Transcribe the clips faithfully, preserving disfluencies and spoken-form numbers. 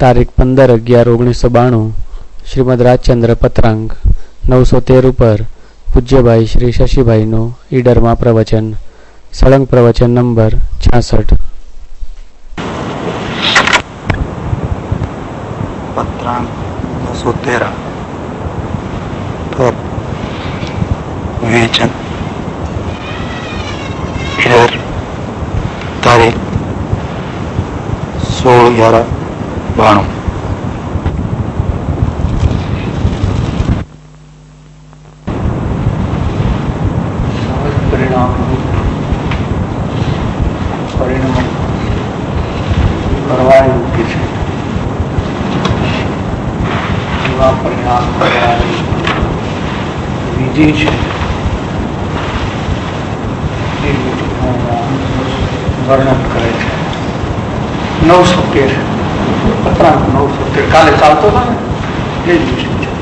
તારીખ પંદર અગિયાર ઓગણીસો બાણું શ્રીમદ રાજચંદ્ર પત્રાંગ નવસો તેર ઉપર પૂજ્યભાઈ શ્રી શશીભાઈનું ઈડરમાં પ્રવચન સળંગ પ્રવચન નંબર છાસઠ. પત્રાંગ નવસો તેર વિવેચન ઈડર તારીખ સોળ અગિયાર બાણું. પરિણામ પરિણામ કરવા યોગ્ય છે એવા પરિણામ કરવાની વિધિ છે એ વિધિનું વર્ણન કરે છે. નવસો તેર પત્રાંક નવસો તેર કાલે ચાલતો હતો ને એ જ વિષય છે.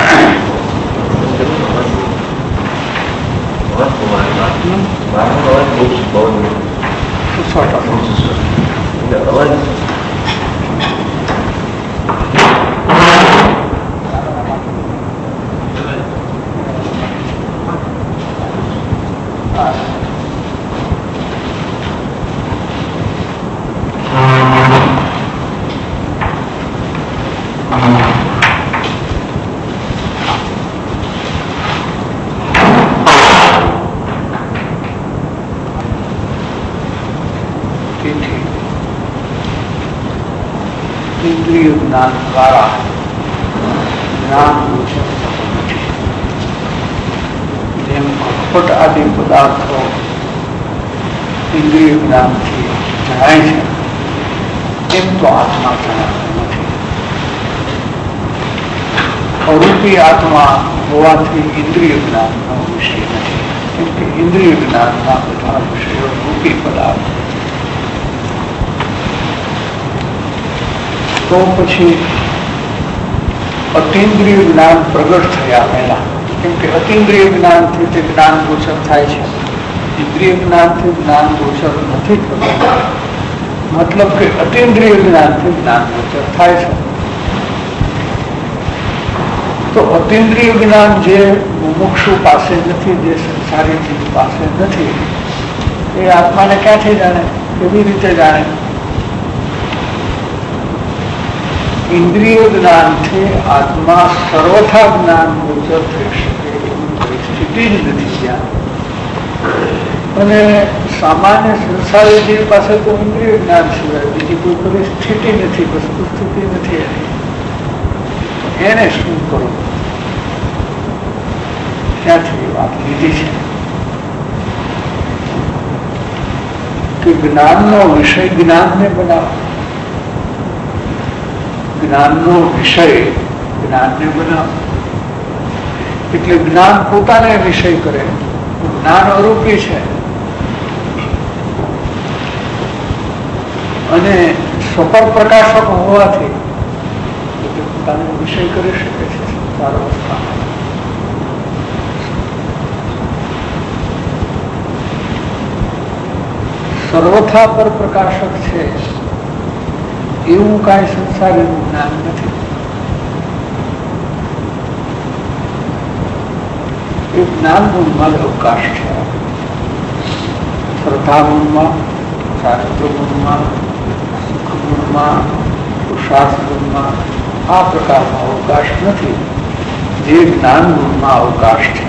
ઇન્દ્રિય જ્ઞાન દ્વારા જ્ઞાન ઓછું થતું નથી. જેમ ઘટપટ આદિ પદાર્થો ઇન્દ્રિય જ્ઞાનથી જણાય છે એમ તો આત્મા જણાતું નથી. અરૂપી આત્મા હોવાથી ઇન્દ્રિય જ્ઞાનનો વિષય નથી, કેમ કે ઇન્દ્રિય જ્ઞાનના બધા વિષયો રૂપી પદાર્થ. તો પછી અતિન્દ્રિય જ્ઞાન પ્રગટ થયા પહેલા, કેમ કે અતિન્દ્રિય જ્ઞાનથી તે જ્ઞાન ગોચર થાય છે, ઇન્દ્રિય જ્ઞાનથી જ્ઞાન ગોચર નથી થતું. મતલબ કે અતિન્દ્રિય જ્ઞાનથી જ્ઞાન ગોચર થાય છે. તો અતિન્દ્રિય જ્ઞાન જે મુમુક્ષુ પાસે નથી, જે સંસારી જીવ પાસે નથી, એ આત્માને ક્યાંથી જાણે, કેવી રીતે જાણે? ઇન્દ્રિય જ્ઞાનથી આત્મા સર્વથા જ્ઞાન ગોચર થઈ શકે એવી પરિસ્થિતિ જ નથી ત્યાં. અને સામાન્ય સંસારી જીવ પાસે તો ઇન્દ્રિય જ્ઞાન સિવાય બીજી કોઈ પરિસ્થિતિ નથી, વસ્તુ સ્થિતિ નથી એની. એને શું કરવું? ત્યાંથી વાત લીધી છે કે જ્ઞાનનો વિષય જ્ઞાનને બનાવો, જ્ઞાનનો વિષય જ્ઞાનને બનાવો. એટલે જ્ઞાન પોતાને વિષય કરે. જ્ઞાન અરૂપી છે અને સ્વપર પ્રકાશક હોવાથી એટલે પોતાને વિષય કરી શકે છે સંસાર અવસ્થામાં. સર્વથા પર પ્રકાશક છે એવું કાંઈ સંસારીનું જ્ઞાન નથી. એ જ્ઞાન ગુણમાં જ અવકાશ છે. શ્રદ્ધા ગુણમાં, ચારિત્ર ગુણમાં, સુખ ગુણમાં, પુરુષાર્થ ગુણમાં આ પ્રકારનો અવકાશ નથી. જે જ્ઞાન ગુણમાં અવકાશ છે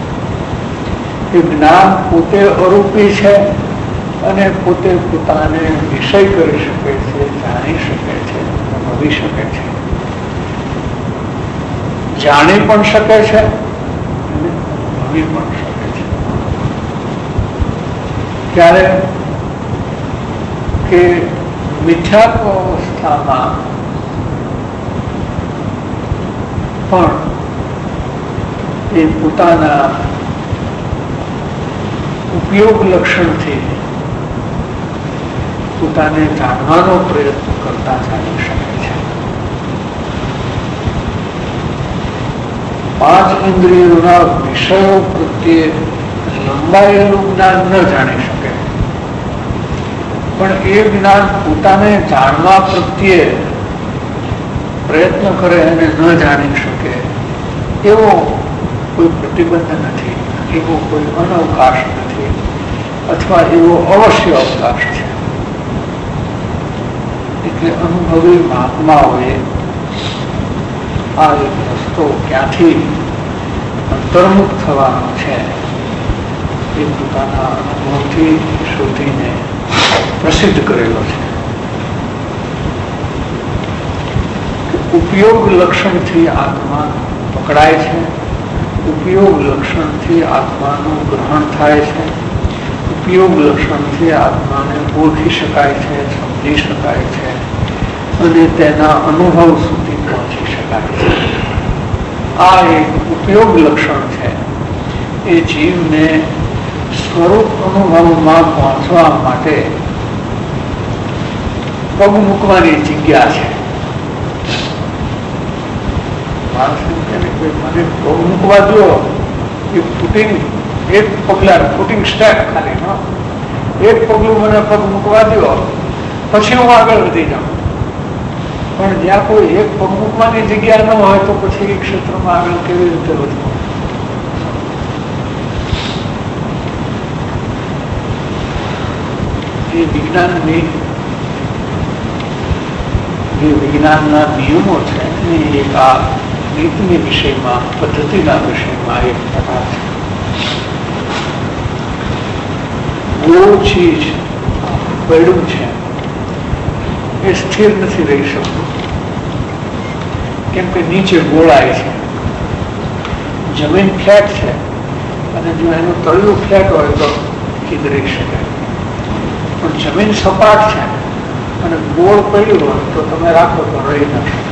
એ જ્ઞાન પોતે અરૂપી છે અને પોતે પોતાને વિષય કરી શકે છે, જાણી શકે છે, અનુભવી શકે છે. જાણી પણ શકે છે અને અનુભવી પણ શકે છે. ત્યારે કે મિથ્યાત્વ અવસ્થામાં પણ એ પોતાના ઉપયોગ લક્ષણથી પોતાને જાણવાનો પ્રયત્ન કરતા જાણી શકે છે. પાંચ ઇન્દ્રિયોના વિષયો પ્રત્યે લંબાયેલું જ્ઞાન ન જાણી શકે, પણ એ જ્ઞાન પોતાને જાણવા પ્રત્યે પ્રયત્ન કરે અને ન જાણી શકે એવો કોઈ પ્રતિબંધ નથી, એવો કોઈ અનવકાશ નથી, અથવા એવો અવશ્ય અવકાશ છે. એટલે અનુભવી મહાત્માઓએ આ એક રસ્તો ક્યાંથી અંતર્મુખ થવાનો છે એ પોતાના અનુભવથી શોધીને પ્રસિદ્ધ કરેલો છે. ઉપયોગ લક્ષણથી આત્મા પકડાય છે, ઉપયોગ લક્ષણથી આત્માનું ગ્રહણ થાય છે, ઉપયોગ લક્ષણથી આત્માને ઓળખી શકાય છે, સમજી શકાય છે અને તેના અનુભવ સુધી પહોંચી શકાય છે. આ એક ઉપયોગ લક્ષણ છે. એ જીવને સ્વરૂપ અનુભવમાં પહોંચવા માટે પગ મૂકવાની જગ્યા છે. મને પગ મૂકવા દો એ ફૂટિંગ એક પગલા ફૂટિંગ સ્ટેપ ખાલી નો એક પગલું મને પગ મૂકવા દો પછી હું આગળ વધી જાઉં. પણ જ્યાં કોઈ એક પગ મૂકવાની જગ્યા ન હોય તો પછી એ ક્ષેત્રમાં આગળ કેવી રીતે વધવું? એ વિજ્ઞાનની જે વિજ્ઞાનના નિયમો છે એની એક આ નીતિની વિષયમાં પદ્ધતિના વિષયમાં એક પ્રકાર છે. ગોળ ચીજ પડ્યું છે એ સ્થિર નથી રહી શકતું, કેમ કે નીચે ગોળાય છે. જમીન ફ્લેટ છે અને જો એનું તળિયું ફ્લેટ હોય તો સ્થિર રહી શકે, પણ જમીન સપાટ છે અને ગોળ પડ્યું હોય તો તમે રાખો તો રહી ન શકાય.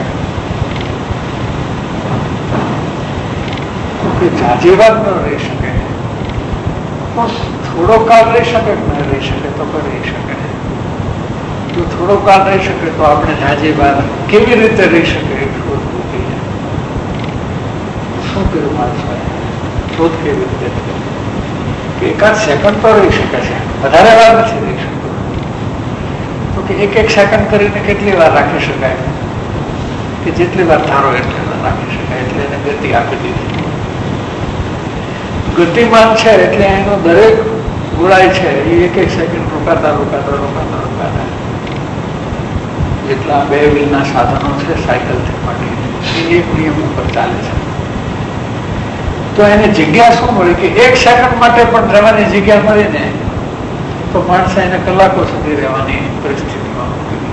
જાજી વાત ન રહી શકે, પણ થોડો કાળ રહી શકે ન રહી શકે તો પણ રહી શકે. જો થોડો કાળ રહી શકે તો આપણે જાજી વાત કેવી રીતે રહી શકે એ શોધ મૂકી શું કર્યું માણસોએ? શોધ કેવી રીતે કે એકાદ સેકન્ડ તો રહી શકે છે, વધારે વાર નથી રહી શકતો. તો કે એક એક સેકન્ડ કરીને કેટલી વાર રાખી શકાય? કે જેટલી વાર ધારો એટલી વાર રાખી શકાય. એટલે એને ગતિ આપી દીધી. ગતિમાન છે એટલે એનો દરેક ગોળાઈ છે એ એક એક સેકન્ડ રોકાતા રોકાતા રોકાતા રોકાતા જેટલા બે વ્હીલના સાધનો છે સાયકલથી માંડી એ એક નિયમ ઉપર ચાલે છે. તો એને જગ્યા શું મળી કે એક સેકન્ડ માટે પણ રહેવાની જગ્યા મળી ને તો માણસે એને કલાકો સુધી રહેવાની પરિસ્થિતિમાં મૂકી.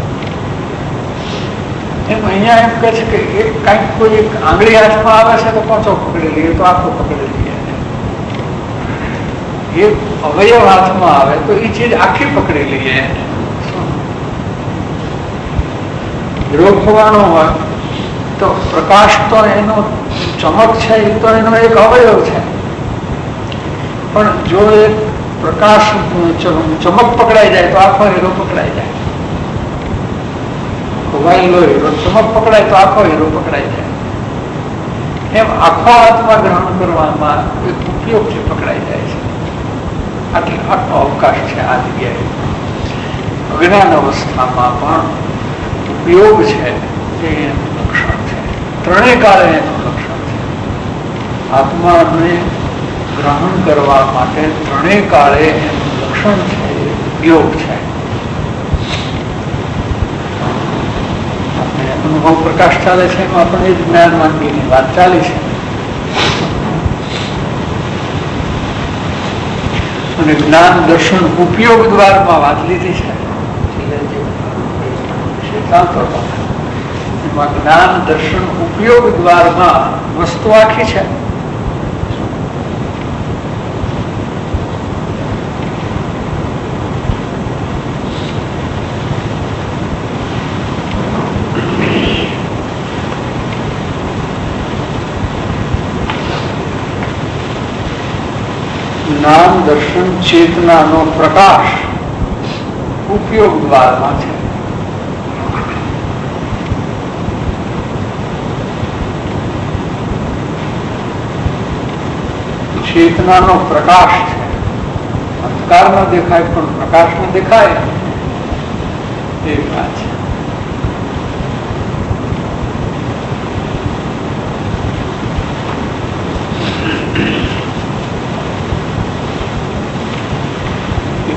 એમ અહીંયા એમ કહે છે કે એક કાંઈક કોઈ એક આંગળી હાથમાં આવે છે તો પોચો પકડી લઈએ તો આખો પકડી લઈએ. એક અવયવ હાથમાં આવે તો એ ચીજ આખી પકડી લઈએ. રોકવાનો હોય તો પ્રકાશ તો એનો ચમક છે એ તો એનો એક અવયવ છે, પણ જો એ પ્રકાશ ચમક પકડાઈ જાય તો આખો હીરો પકડાઈ જાય. ખોવાયેલો હીરો ચમક પકડાય તો આખો હીરો પકડાઈ જાય. એમ આખો હાથમાં ગ્રહણ કરવામાં એક ઉપયોગથી પકડાઈ જાય છે. આટલી આટલો અવકાશ છે આ જગ્યાએ. અજ્ઞાન અવસ્થામાં પણ ઉપયોગ છે એ એનું લક્ષણ છે. ત્રણેય કાળે એનું લક્ષણ છે. આત્માને ગ્રહણ કરવા માટે ત્રણેય કાળે એનું લક્ષણ છે એ ઉપયોગ છે. આપણે અનુભવ પ્રકાશ ચાલે છે એમાં આપણે એ જ્ઞાન માંગીની વાત ચાલી છે. અને જ્ઞાન દર્શન ઉપયોગ દ્વારમાં વાત લીધી છે. એમાં જ્ઞાન દર્શન ઉપયોગ દ્વારમાં વસ્તુ આખી છે. જ્ઞાન દર્શન ચેતનાનો પ્રકાશ ઉપયોગ દ્વારમાં છે. ચેતનાનો પ્રકાશ છે. અંધકાર ન દેખાય પણ પ્રકાશ ન દેખાય એ વાત છે.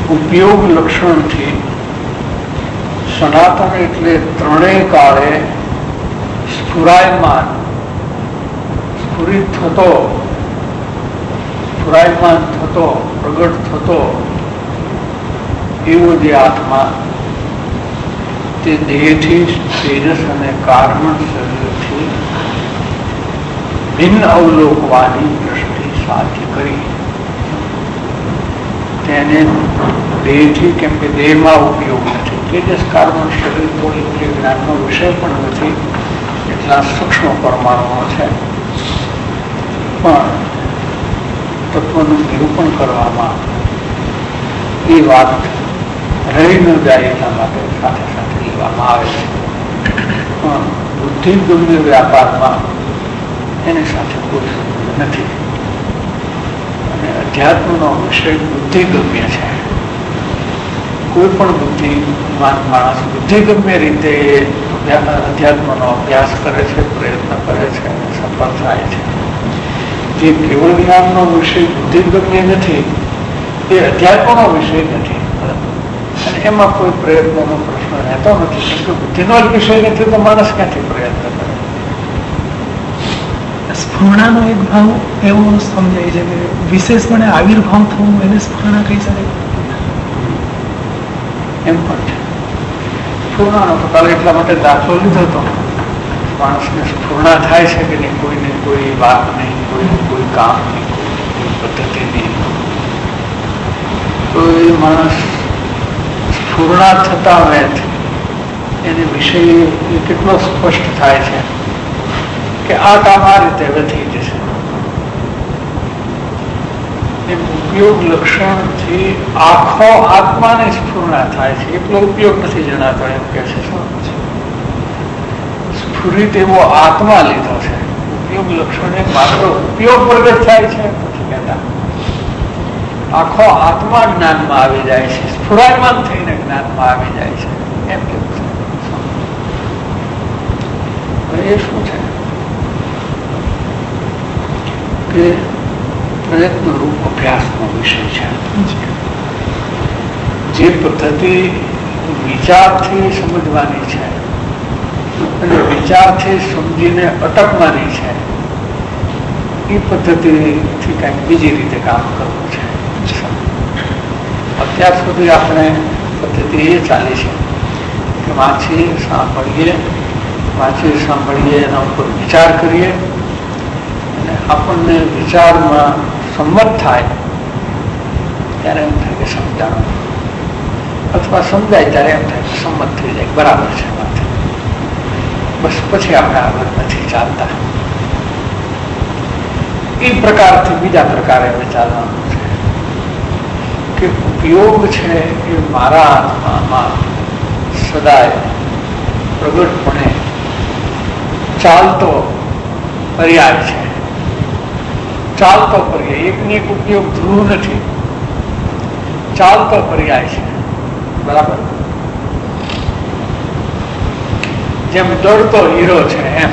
ઉપયોગ લક્ષણથી સનાતન એટલે ત્રણેય કાળે સ્ફુરાયમાન, સ્ફુરિત થતો, સ્ફુરાયમાન થતો, પ્રગટ થતો એવો જે આત્મા તે દેહથી, તેજસ અને કારણ શરીરથી ભિન્ન અવલોકવાની દ્રષ્ટિ સાથે કરી તેને દેહથી, કેમ કે દેહમાં ઉપયોગ નથી, તેજસ કારણ શરીર તો ઇન્દ્રિય જ્ઞાનનો વિષય પણ નથી, એટલા સૂક્ષ્મ પરમાણુઓ છે, પણ તત્વનું નિરૂપણ કરવામાં એ વાત રહી ન જાય એટલા માટે સાથે સાથે લેવામાં આવે છે. પણ બુદ્ધિગમ્ય વ્યાપારમાં એની સાથે કોઈ સંબંધ નથી અને અધ્યાત્મનો વિષય બુદ્ધિગમ્ય છે. કોઈ પણ બુદ્ધિમાન માણસ બુદ્ધિગમ્ય રીતે અધ્યાત્મનો અભ્યાસ કરે છે, પ્રયત્ન કરે છે અને સફળ થાય છે. જે કેવળ જ્ઞાનનો વિષય બુદ્ધિગમ્ય નથી એ અધ્યાત્મનો વિષય નથી અને એમાં કોઈ પ્રયત્નનો પ્રશ્ન રહેતો નથી, કેમ કે બુદ્ધિનો જ વિષય નથી તો માણસ ક્યાંથી પ્રયત્ન કરે. સ્ફૂર્ણાનો એક ભાવ એવો સમજાય છે કે વિશેષપણે આવિર્ભાવ થવું એને સ્ફૂર્ણા કહી શકાય. એમ પણ છે. સ્ફૂર્ણાનો તો કાલે એટલા માટે દાખલો લીધો હતો, માણસને સ્ફૂર્ણા થાય છે કે નહીં, કોઈને કોઈ વાત નહીં, કોઈને કોઈ કામ નહીં, કોઈ પદ્ધતિ નહીં, તો એ માણસ સ્ફૂર્ણા થતા વેત એને વિષય એ કેટલો સ્પષ્ટ થાય છે કે આ કામ આ રીતે હવે થઈ જશે. એમ ઉપયોગ લક્ષણથી આખો આત્માને સ્ફૂર્ણા થાય છે, એટલો ઉપયોગ નથી જણાતો એમ કે છે. સ્ફુરિત એવો આત્મા લીધો છે, ઉપયોગ લક્ષણે માત્ર ઉપયોગ પ્રગટ થાય છે નથી કહેતા. આખો આત્મા જ્ઞાનમાં આવી જાય છે, સ્ફુરાયમાન થઈને જ્ઞાનમાં આવી જાય છે એમ કેવું છે. એ શું છે કે પ્રયત્ન રૂપ અભ્યાસનો વિષય છે. જે પદ્ધતિ વિચારથી સમજવાની છે અને વિચારથી સમજીને અટકવાની છે એ પદ્ધતિથી કંઈક બીજી રીતે કામ કરવું છે. અત્યાર સુધી આપણે પદ્ધતિ એ ચાલી છે કે વાંચીએ, સાંભળીએ, વાંચીએ સાંભળીએ, એના ઉપર વિચાર કરીએ અને આપણને વિચારમાં સંમત થાય ત્યારે એમ થાય કે સમજાણું, અથવા સમજાય ત્યારે એમ થાય કે સંમત થઈ જાય, બરાબર છે વાત, બસ પછી આપણે આગળ નથી ચાલતા. એ પ્રકારથી બીજા પ્રકારે હવે ચાલવાનું છે કે ઉપયોગ છે એ મારા આત્મામાં સદાય પ્રગટપણે ચાલતો પર્યાય છે. ચાલતો પર્યાય, એકને એક ઉપયોગ ધ્રુવ નથી, ચાલતો પર્યાય છે. બરાબર, જેમ દોડતો હીરો છે એમ.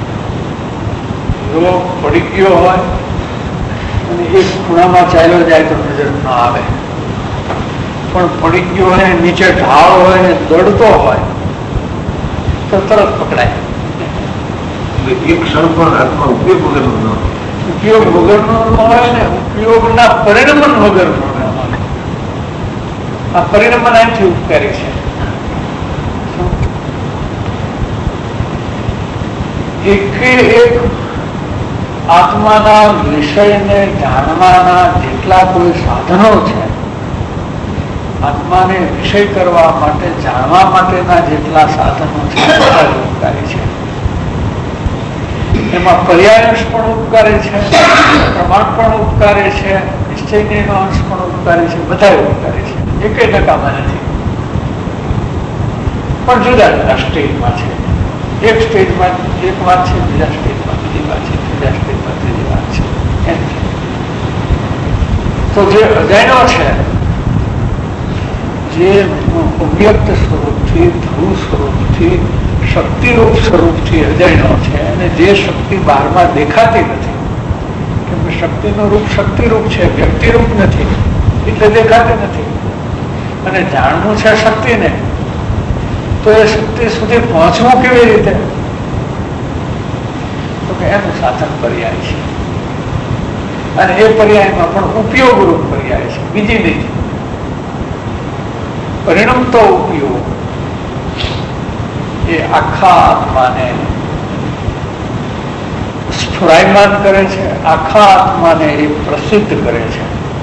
હીરો પડી ગયો હોય અને એક ખૂણામાં ચાલ્યો જાય તો નજર ન આવે, પણ પડી ગયો હોય, નીચે ઢાળ હોય ને દોડતો હોય તો તરત પકડાય. એક ક્ષણ પણ હાથમાં ઉપયોગ વગરનો ન ઉપયોગ વગરનો હોય ને ઉપયોગના પરિણમન વગરનો. આ પરિણમન અહીંથી ઉપકારી છે. એકે એક આત્માના વિષયને જાણવાના જેટલા કોઈ સાધનો છે, આત્માને વિષય કરવા માટે, જાણવા માટેના જેટલા સાધનો છે બધા ઉપકારી છે. એમાં પર્યાયંશ પણ ઉપકારી છે, પ્રમાણ પણ ઉપકારી છે, નિશ્ચયનો અંશ પણ ઉપકારી છે, બધા ઉપકારી છે. એકે ટકામાં નથી, પણ જુદા જુદા સ્ટેજમાં છે. એક સ્ટેજમાં એક વાત છે, બીજા સ્ટેજમાં બીજી વાત છે, ત્રીજા સ્ટેજમાં ત્રીજી વાત છે એમ છે. તો જે અજાણ્યો છે, જે અવ્યક્ત સ્વરૂપથી, ધ્રુવ સ્વરૂપથી, શક્તિરૂપ સ્વરૂપથી અજાણ્યો છે અને જે શક્તિ બહારમાં દેખાતી નથી, કેમ કે શક્તિનું રૂપ શક્તિરૂપ છે, વ્યક્તિરૂપ નથી એટલે દેખાતી નથી. અને જાણવું છે શક્તિને, તો એ શક્તિ સુધી પહોંચવું કેવી રીતે? તો કે એનું સાધન પર્યાય છે, અને એ પર્યાયમાં પણ ઉપયોગરૂપ પર્યાય છે, બીજી નહીં. પરિણમતો ઉપયોગ એ આખા આત્માને સ્ફુરાયમાન કરે છે, આખા આત્માને એ પ્રસિદ્ધ કરે છે.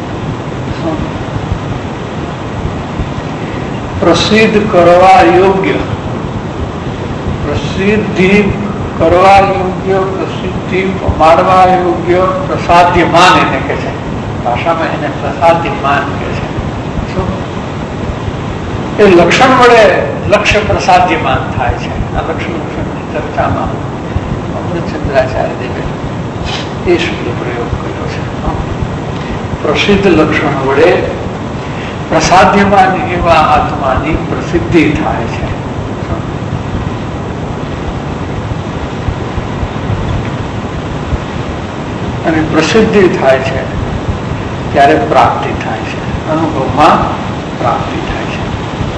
પ્રસિદ્ધ કરવા યોગ્ય, પ્રસિદ્ધિ કરવા યોગ્ય, પ્રસિદ્ધિ પમાડવા યોગ્ય, પ્રસાદ્યમાન એને કહે છે, ભાષામાં એને પ્રસાદ્યમાન કહે છે. શું એ લક્ષણ વડે લક્ષ્ય પ્રસાદ્યમાન થાય છે. આ લક્ષણ લક્ષણની ચર્ચામાં અમૃતચંદ્રાચાર્ય દેવે એ શબ્દ પ્રયોગ કર્યો છે. પ્રસિદ્ધ લક્ષણ વડે પ્રસાદ્યમાન એવા આત્માની પ્રસિદ્ધિ થાય છે. અને પ્રસિદ્ધિ થાય છે ત્યારે પ્રાપ્તિ થાય છે, અનુભવમાં પ્રાપ્તિ થાય છે.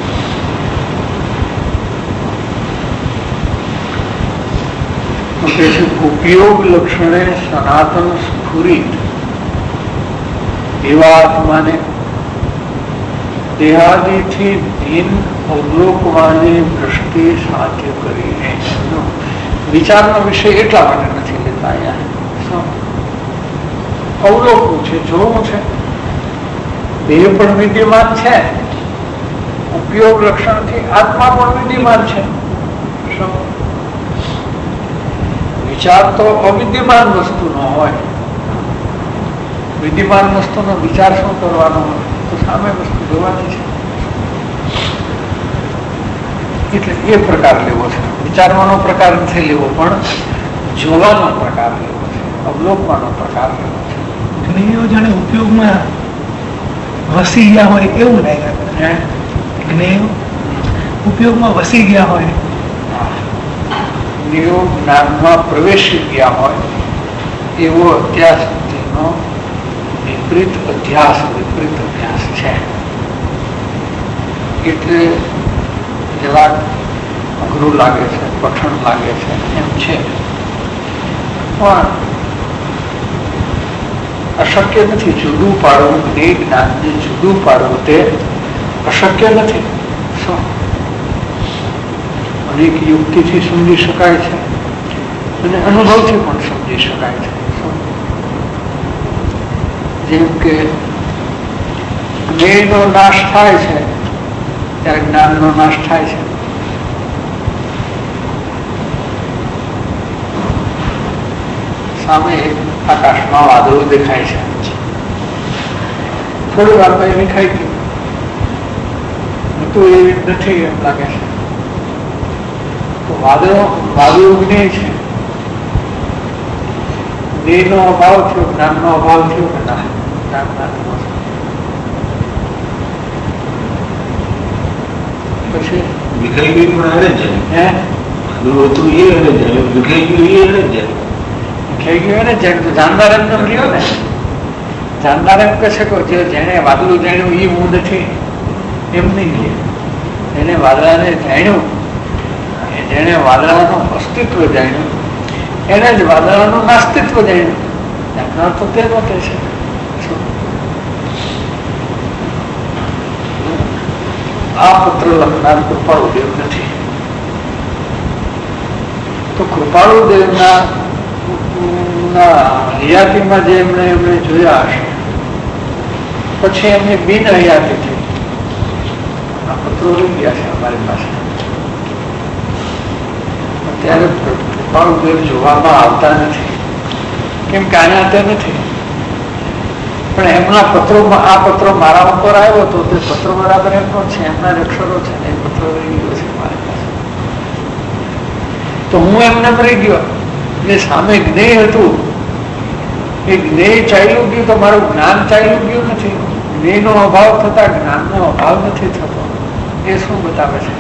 ઉપયોગ લક્ષણે સનાતન સ્ફુરિત એવા આત્માને દેહાદિથી ભિન્ન અવલોકવાની દ્રષ્ટિ સાધ્ય કરીને વિચારનો વિષય એટલા માટે નથી લેતા. અહીંયા અવલોકવું છે, જોવું છે. દેહ પણ વિદ્યમાન છે, ઉપયોગ લક્ષણથી આત્મા પણ વિદ્યમાન છે. વિચાર તો અવિદ્યમાન વસ્તુનો હોય, વિદ્યમાન વસ્તુનો વિચાર શું કરવાનો હોય? તો સામે વસ્તુ જોવાની છે. એટલે એ પ્રકાર લેવો છે. વિચારવાનો પ્રકાર નથી લેવો, પણ જોવાનો પ્રકાર લેવો છે, અવલોકવાનો પ્રકાર લેવો છે. જ્ઞેયો જાણે ઉપયોગમાં વસી ગયા હોય એવું લાગ્યા કરે. જ્ઞેયો ઉપયોગમાં વસી ગયા હોય, જ્ઞેયો જ્ઞાનમાં પ્રવેશી ગયા હોય એવો અત્યાર સુધીનો વિપરીત અધ્યાસ વિપરીત અભ્યાસ છે. એટલે જરાક અઘરું લાગે છે, કઠણ લાગે છે એમ છે, પણ અશક્ય નથી. જુદું પાડવું, જ્ઞેય જ્ઞાનને જુદું પાડવું તે અશક્ય નથી. શું અનેક યુક્તિથી સમજી શકાય છે અને અનુભવથી પણ સમજી શકાય છે. જેમ કે જ્ઞેયનો નાશ થાય છે ત્યારે જ્ઞાનનો નાશ થાય છે. સામે આકાશમાં વાદળો દેખાય છે, થોડી વારમાં એ વિખાઈ ગયું, તો એ નથી એમ લાગે છે. તો વાદળો વાદળો જ્ઞેય છે. જ્ઞેયનો અભાવ થયો, જ્ઞાનનો અભાવ થયો કે ના? પછી વિખાઈ ગયું પણ એને જ જાય. વાદળો હતું એ એને જાય, વિખાઈ ગયું એ એને જ જાય. થઈ ગયું ને જેમ જાણનાર એમ ન રહ્યો ને. જાણનાર એમ કહે છે કે જેને વાદળું જાણ્યું એ હું નથી, એમ નહીં કહે. જેને વાદળાને જાણ્યું, જેને વાદળાનું અસ્તિત્વ જાણ્યું, એને જ વાદળાનું નાસ્તિત્વ જાણ્યું. જાણનાર તો તે નહોતે છે. આ પત્ર લખનાર કૃપાળુદેવ નથી. તો કૃપાળુદેવના હયાતીમાં જે એમણે એમણે જોયા હશે, પછી એમની બિન હયાતી થઈ. આ પત્રો રહી ગયા છે અમારી પાસે. અત્યારે કૃપાળુદેવ જોવામાં આવતા નથી, કેમ કે આના તે નથી. પણ એમના પત્રોમાં આ પત્રો મારા ઉપર આવ્યો હતો, તે પત્રો બરાબર એમનો છે, એમના અક્ષરો છે, એ પત્રો રહી ગયો છે મારી પાસે. તો હું એમને રહી ગયો. જે સામે જ્ઞેય હતું એ જ્ઞેય ચાલ્યું ગયું, તો મારું જ્ઞાન ચાલ્યું ગયું નથી. જ્ઞેયનો અભાવ થતા જ્ઞાનનો અભાવ નથી થતો. એ શું બતાવે છે?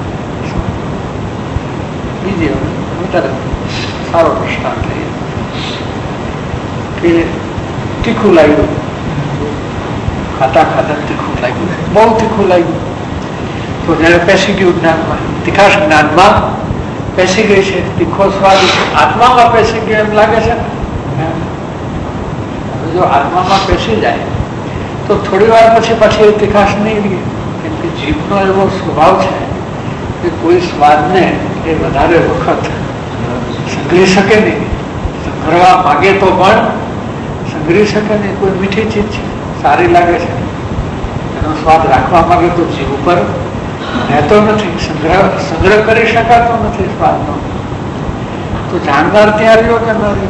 બીજી તરત સારો દ્રષ્ટાંત લઈએ કે તીખું લાગ્યું, ખાતા ખાતા તીખું લાગ્યું, બહુ તીખું લાગ્યું. તો જયારે પેસી ગયું જ્ઞાનમાં, તીખાશ જ્ઞાનમાં પેસી ગઈ છે, તીખો સ્વાદ આત્મામાં પેસી ગયો એમ લાગે છે ને. જો આત્મામાં પેસી જાય તો થોડી વાર પછી પછી એ તીખાશ નહીં રહે. કેમ કે જીભનો એવો સ્વભાવ છે કે કોઈ સ્વાદને એ વધારે વખત સંઘરી શકે નહીં. સંઘરવા માગે તો પણ સંઘરી શકે નહીં. કોઈ મીઠી ચીજ છે, સારી લાગે છે, એનો સ્વાદ રાખવા માંગે તો જીભ ઉપર રહેતો નથી, સંગ્રહ સંગ્રહ કરી શકાતો નથી સ્વાદનો. તો જાણનાર ત્યાં રહ્યો કે ન રહ્યો?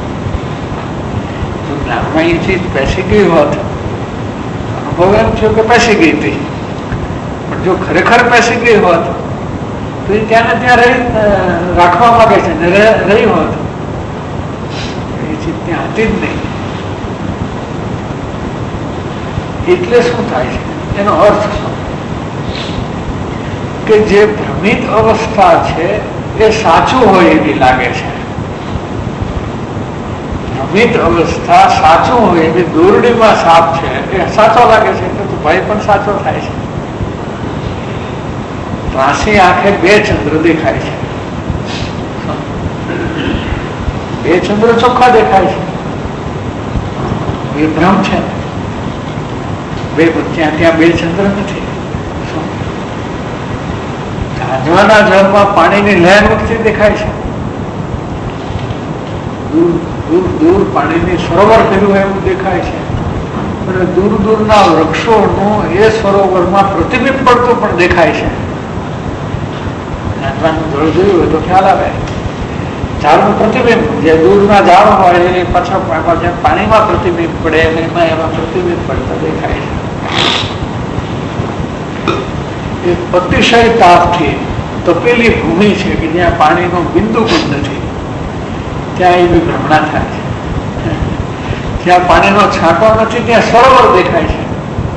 જો જ્ઞાનમાં એ ચીજ પેસી ગઈ હોત, અનુભવ એમ થયો કે પેસી ગઈ હતી, પણ જો ખરેખર પેસી ગઈ હોત તો એ ત્યાં ને ત્યાં રહી રાખવા માંગે છે ને રહી હોત, એ ચીજ ત્યાં હતી જ નહીં. એટલે શું થાય છે? એનો અર્થ શું? કે જે ભ્રમિત અવસ્થા છે એ સાચું હોય એવી લાગે છે. ભ્રમિત અવસ્થા સાચું હોય એવી દોરડીમાં સાપ છે એ સાચો લાગે છે, એટલે તો ભય પણ સાચો થાય છે. ત્રાસી આંખે બે ચંદ્ર દેખાય છે, બે ચંદ્ર ચોખ્ખા દેખાય છે, એ ભ્રમ છે. બે ત્યાં ત્યાં બે ચંદ્ર નથી. ઝાંઝવાના જળમાં પાણીની લહેર વખતે દેખાય છે, દૂર દૂર દૂર પાણીની સરોવર કર્યું એવું દેખાય છે, અને દૂર દૂરના વૃક્ષોનું એ સરોવરમાં પ્રતિબિંબ પડતું પણ દેખાય છે. ઝાંઝવાનું જળ જોયું હોય તો ખ્યાલ આવે, ઝાડનું પ્રતિબિંબ જે દૂરના ઝાડ હોય એ પાછા પાણીમાં પ્રતિબિંબ પડે અને એમાં એમાં પ્રતિબિંબ પડતા દેખાય છે. અતિશય તાપથી તપેલી ભૂમિ છે કે જ્યાં પાણીનો બિંદુ પણ નથી, ત્યાં એવી ભ્રમણા થાય છે. જ્યાં પાણીનો છાંટો નથી ત્યાં સરોવર દેખાય છે.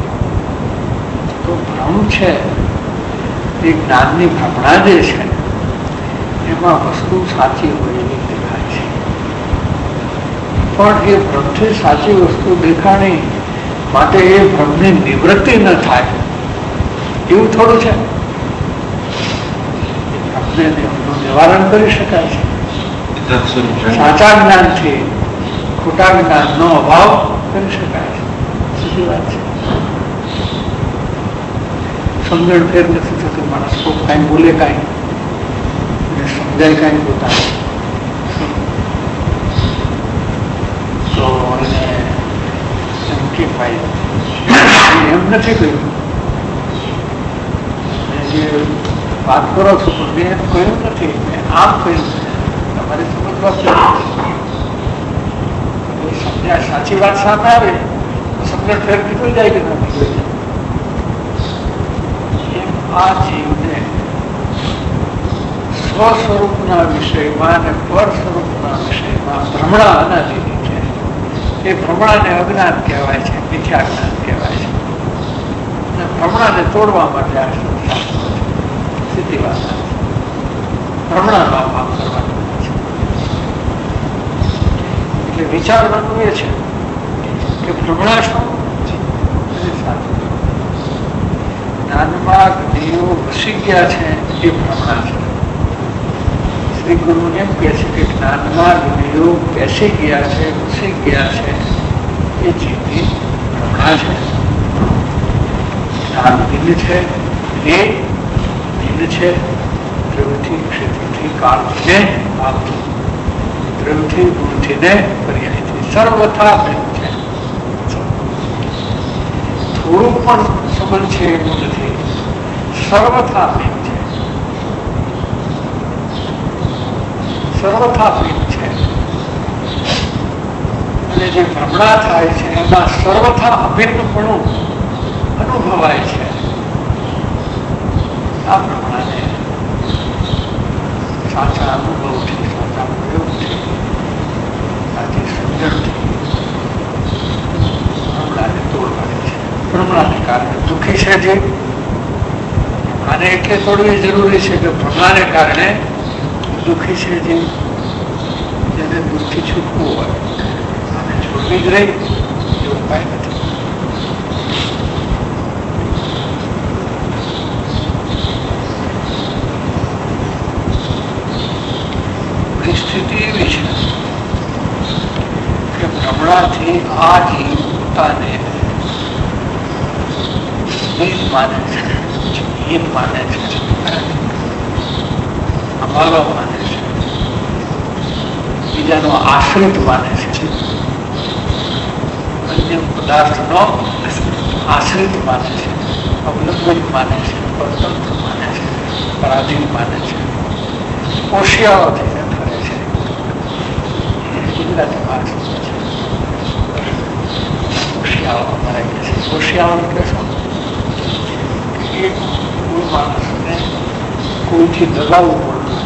તો ભ્રમ છે એ જ્ઞાનની ભ્રમણા જે છે એમાં વસ્તુ સાચી હોય એવી દેખાય છે. પણ એ ભ્રમથી સાચી વસ્તુ દેખાણી માટે એ ભ્રમની નિવૃત્તિ ન થાય એવું થોડું છે. નિવારણ કરી શકાય છે સાચા જ્ઞાનથી, ખોટા જ્ઞાનનો અભાવ કરી શકાય છે. સીધી વાત છે. સમજણ ફેર નથી થતું. માણસ કોઈ કાંઈ બોલે કાંઈ સમજાય કાંઈ પોતાને તો એને એમ કે ભાઈ એમ નથી કહ્યું જે વાત કરો છો, પણ મેં એમ કહ્યું નથી, મેં આમ કહ્યું છે. તમારે સમજવા સમજ્યા સાચી વાત સામે આવે તો સમજણ ફેર નીકળી જાય કે ના નીકળી જાય. એમ આ જીવને સ્વ સ્વરૂપના વિષયમાં અને પર સ્વરૂપના વિષયમાં ભ્રમણા અનાદિની છે. એ ભ્રમણાને અજ્ઞાન કહેવાય છે, મિથ્યા જ્ઞાન કહેવાય છે. અને ભ્રમણાને તોડવા માટે આ સીધી વાત ભ્રમણાનો અભાવ કરવાનો છે. એટલે વિચારવાનું એ છે કે ભ્રમણા શું સાચું. જ્ઞાનમાં જ્ઞેયો વસી ગયા છે એ ભ્રમણા છે. શ્રી ગુરુ એમ કહે છે કે જ્ઞાનમાં જ્ઞેયો બેસી ગયા છે, વસી ગયા છે, એ જીવની ભ્રમણા છે. જ્ઞાન ભિન્ન છે, એ ભિન્ન છે. દ્રવ્યથી, ક્ષેત્રથી, કાળથી ને ભાવથી, દ્રવ્યથી, ગુણથી ને પર્યાયથી સર્વથા ભિન્ન છે. થોડું પણ સંબંધ છે એવું નથી, સર્વથા ભિન્ન છે. સર્વથા ભિન્ન છે. અને જે ભ્રમણા થાય છે એમાં સર્વથા અભિન્નપણું અનુભવાય છે. આ ભ્રમણાને સાચા અનુભવથી, સાચા પ્રયોગથી, સાચી સમજણથી ભ્રમણાને તોડવાની છે. ભ્રમણાને કારણે દુઃખી છે જે આને એટલે તોડવી જરૂરી છે કે ભ્રમણાને કારણે દુઃખી છે જે જેને દુઃખથી છૂટવું હોય આને છોડવી જ રહી એ ઉપાય નથી. આખી સ્થિતિ એવી છે કે ભ્રમણાથી આ જીવ પોતાને માને છે, જીવ માને છે, અમારો માને છે, બીજાનો આશ્રિત માને છે, અન્ય પદાર્થનો આશ્રિત માને છે, અવલંબિત માને છે, સ્વતંત્ર માને છે, પરાધીન માને છે, ઓશિયાઓ થઈને ફરે છે. ગુજરાતી ભાષા છે ઓશિયાઓ અમારે કહે છે. ઓશિયાઓ એટલે શું? એક કોઈ માણસને કોઈથી દબાવવું પડતું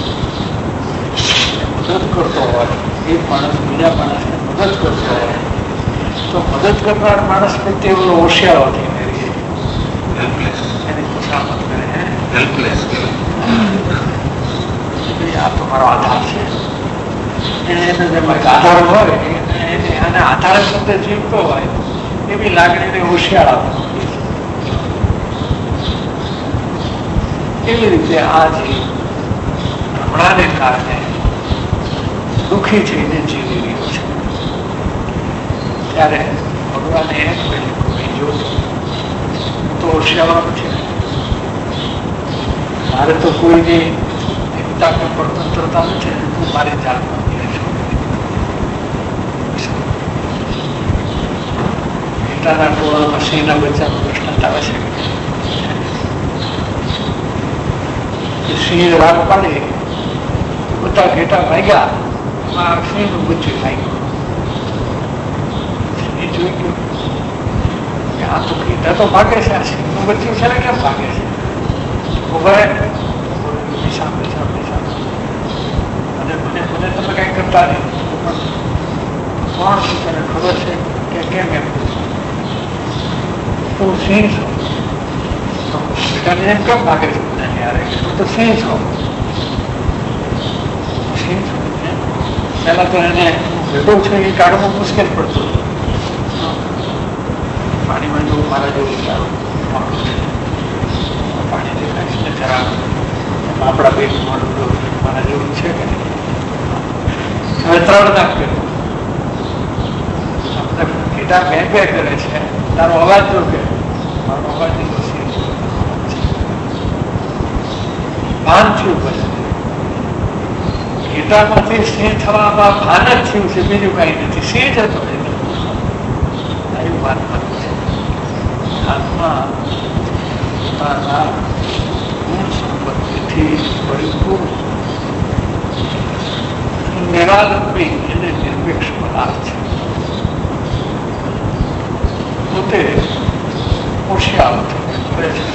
હોય, મદદ કરતો હોય, એક માણસ બીજા માણસને મદદ કરતો હોય તો મદદ કરનાર માણસ પ્રત્યે એવો હોશિયારો થઈને રહીએ, એની ખુશામત કરે. હેલ્પલેસ આ તો મારો આધાર છે, એને જેમાં આધાર હોય એને આને આધાર શબ્દ જીવતો હોય એવી લાગણીને હોશિયાર આપે. એવી રીતે આ જે હમણાંને કારણે દુઃખી થઈને જીવી રહ્યો છે ત્યારે ભગવાને એમ કહ્યું કે જો હું તો હોશિયાર છે, મારે તો કોઈની એકતા કે સ્વતંત્રતા નથી, તું મારી જાતમાં ગીતાના ટોળામાં સિંહના બચ્ચાનો પ્રશ્ન આવે છે. સિંહ રાગ પાડે બધા ઘેટા ભાગ્યા, એમાં સિંહનું બચ્ચું ભાગ્યું. સિંહ જોઈ ગયું કે આ તો ઘેટા તો ભાગે છે, આ સિંહનું બચ્ચું છે ને કેમ ભાગે છે? ઉભા સામે સામે સામે અને મને મને તમે કઈ કરતા નહીં, કોણ શું તને ખબર છે કે કેમ એમ તું સિંહ છો? બેટાને એમ કેમ ભાગે છે? તો સિંહ છો, સિંહ છો. પહેલા તો એને ભેગો છે એ કાઢવું મુશ્કેલ પડતું. પાણીમાં જવું મારા જેવું સારું પાણી દેખાય છે જરા આપણા બેન મારા જેવું છે કે નહીં? હવે ત્રણ નાખ કર્યું, ઘેટા બે બે કરે છે, તારો અવાજ જો કે મારો અવાજ ભાન થયું. પછી ઘેટામાંથી સિંહ થવામાં ભાન જ થયું છે, બીજું કઈ નથી. સિંહ જ હતો એવું ભાન થયું છે. હાથમાં પોતાના ગુણ સંપત્તિથી પરિપૂર્ણ નિરાલંબી એને નિરપેક્ષ પદાર્થ છે. પોતે હોશિયાર કરે છે,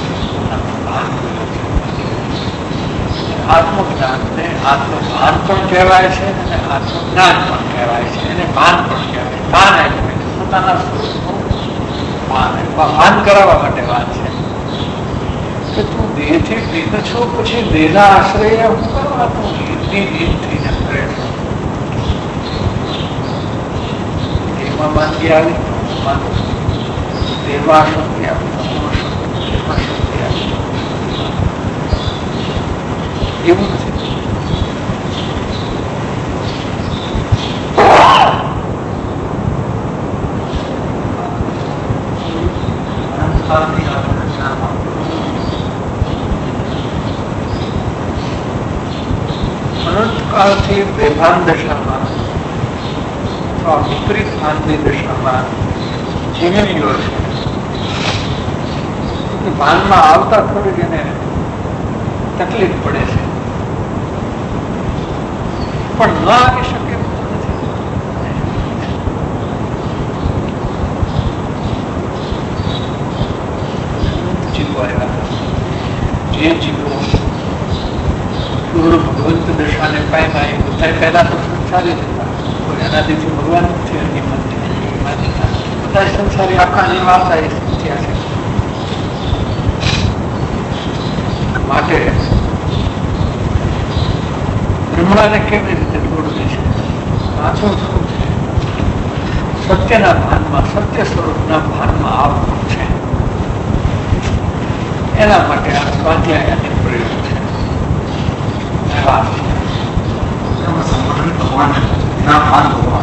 આત્મજ્ઞાન ને આત્મભાન પણ કહેવાય છે અને આત્મજ્ઞાન પણ કહેવાય છે, એને ભાન પણ કહેવાય. ભાન એટલે પોતાના સ્વરૂપનું ભાન, ભાન કરાવવા માટે વાત છે કે તું દેહથી ભિન્ન છો, પછી દેહના આશ્રય હું કરવા તું એટલી દીન થઈને કરે છો. દેહમાં માંદગી આવી, દેહમાં શક્તિ આવી, દેહમાં શક્તિ આવી, એવું નથી. અનંતકાળથી બેભાન દશામાં અથવા વિપરીત ભાનની દશામાં જીવી રહ્યો છે. ભાનમાં આવતા થોડીક એને તકલીફ પડે છે, પણ ન આવી શકે જીવો આવ્યા. જે જીવો પૂર્ણ ભગવંત દશાને પામ્યા એ બધા પહેલા તો સંસારી હતા, કોઈ અનાદિથી ભગવાન નથી બધા સંસારી આખાની વાર્તા એ થયા છે. માટે બ્રહ્માને કેવી રીતે જોડવે છે? પાછું શું છે? સત્યના ભાનમાં, સત્ય સ્વરૂપના ભાનમાં આવવું છે. એના માટે આ સ્વાધ્યાયનો પ્રયોગ છે. ભગવાન ના ભાન ભગવાન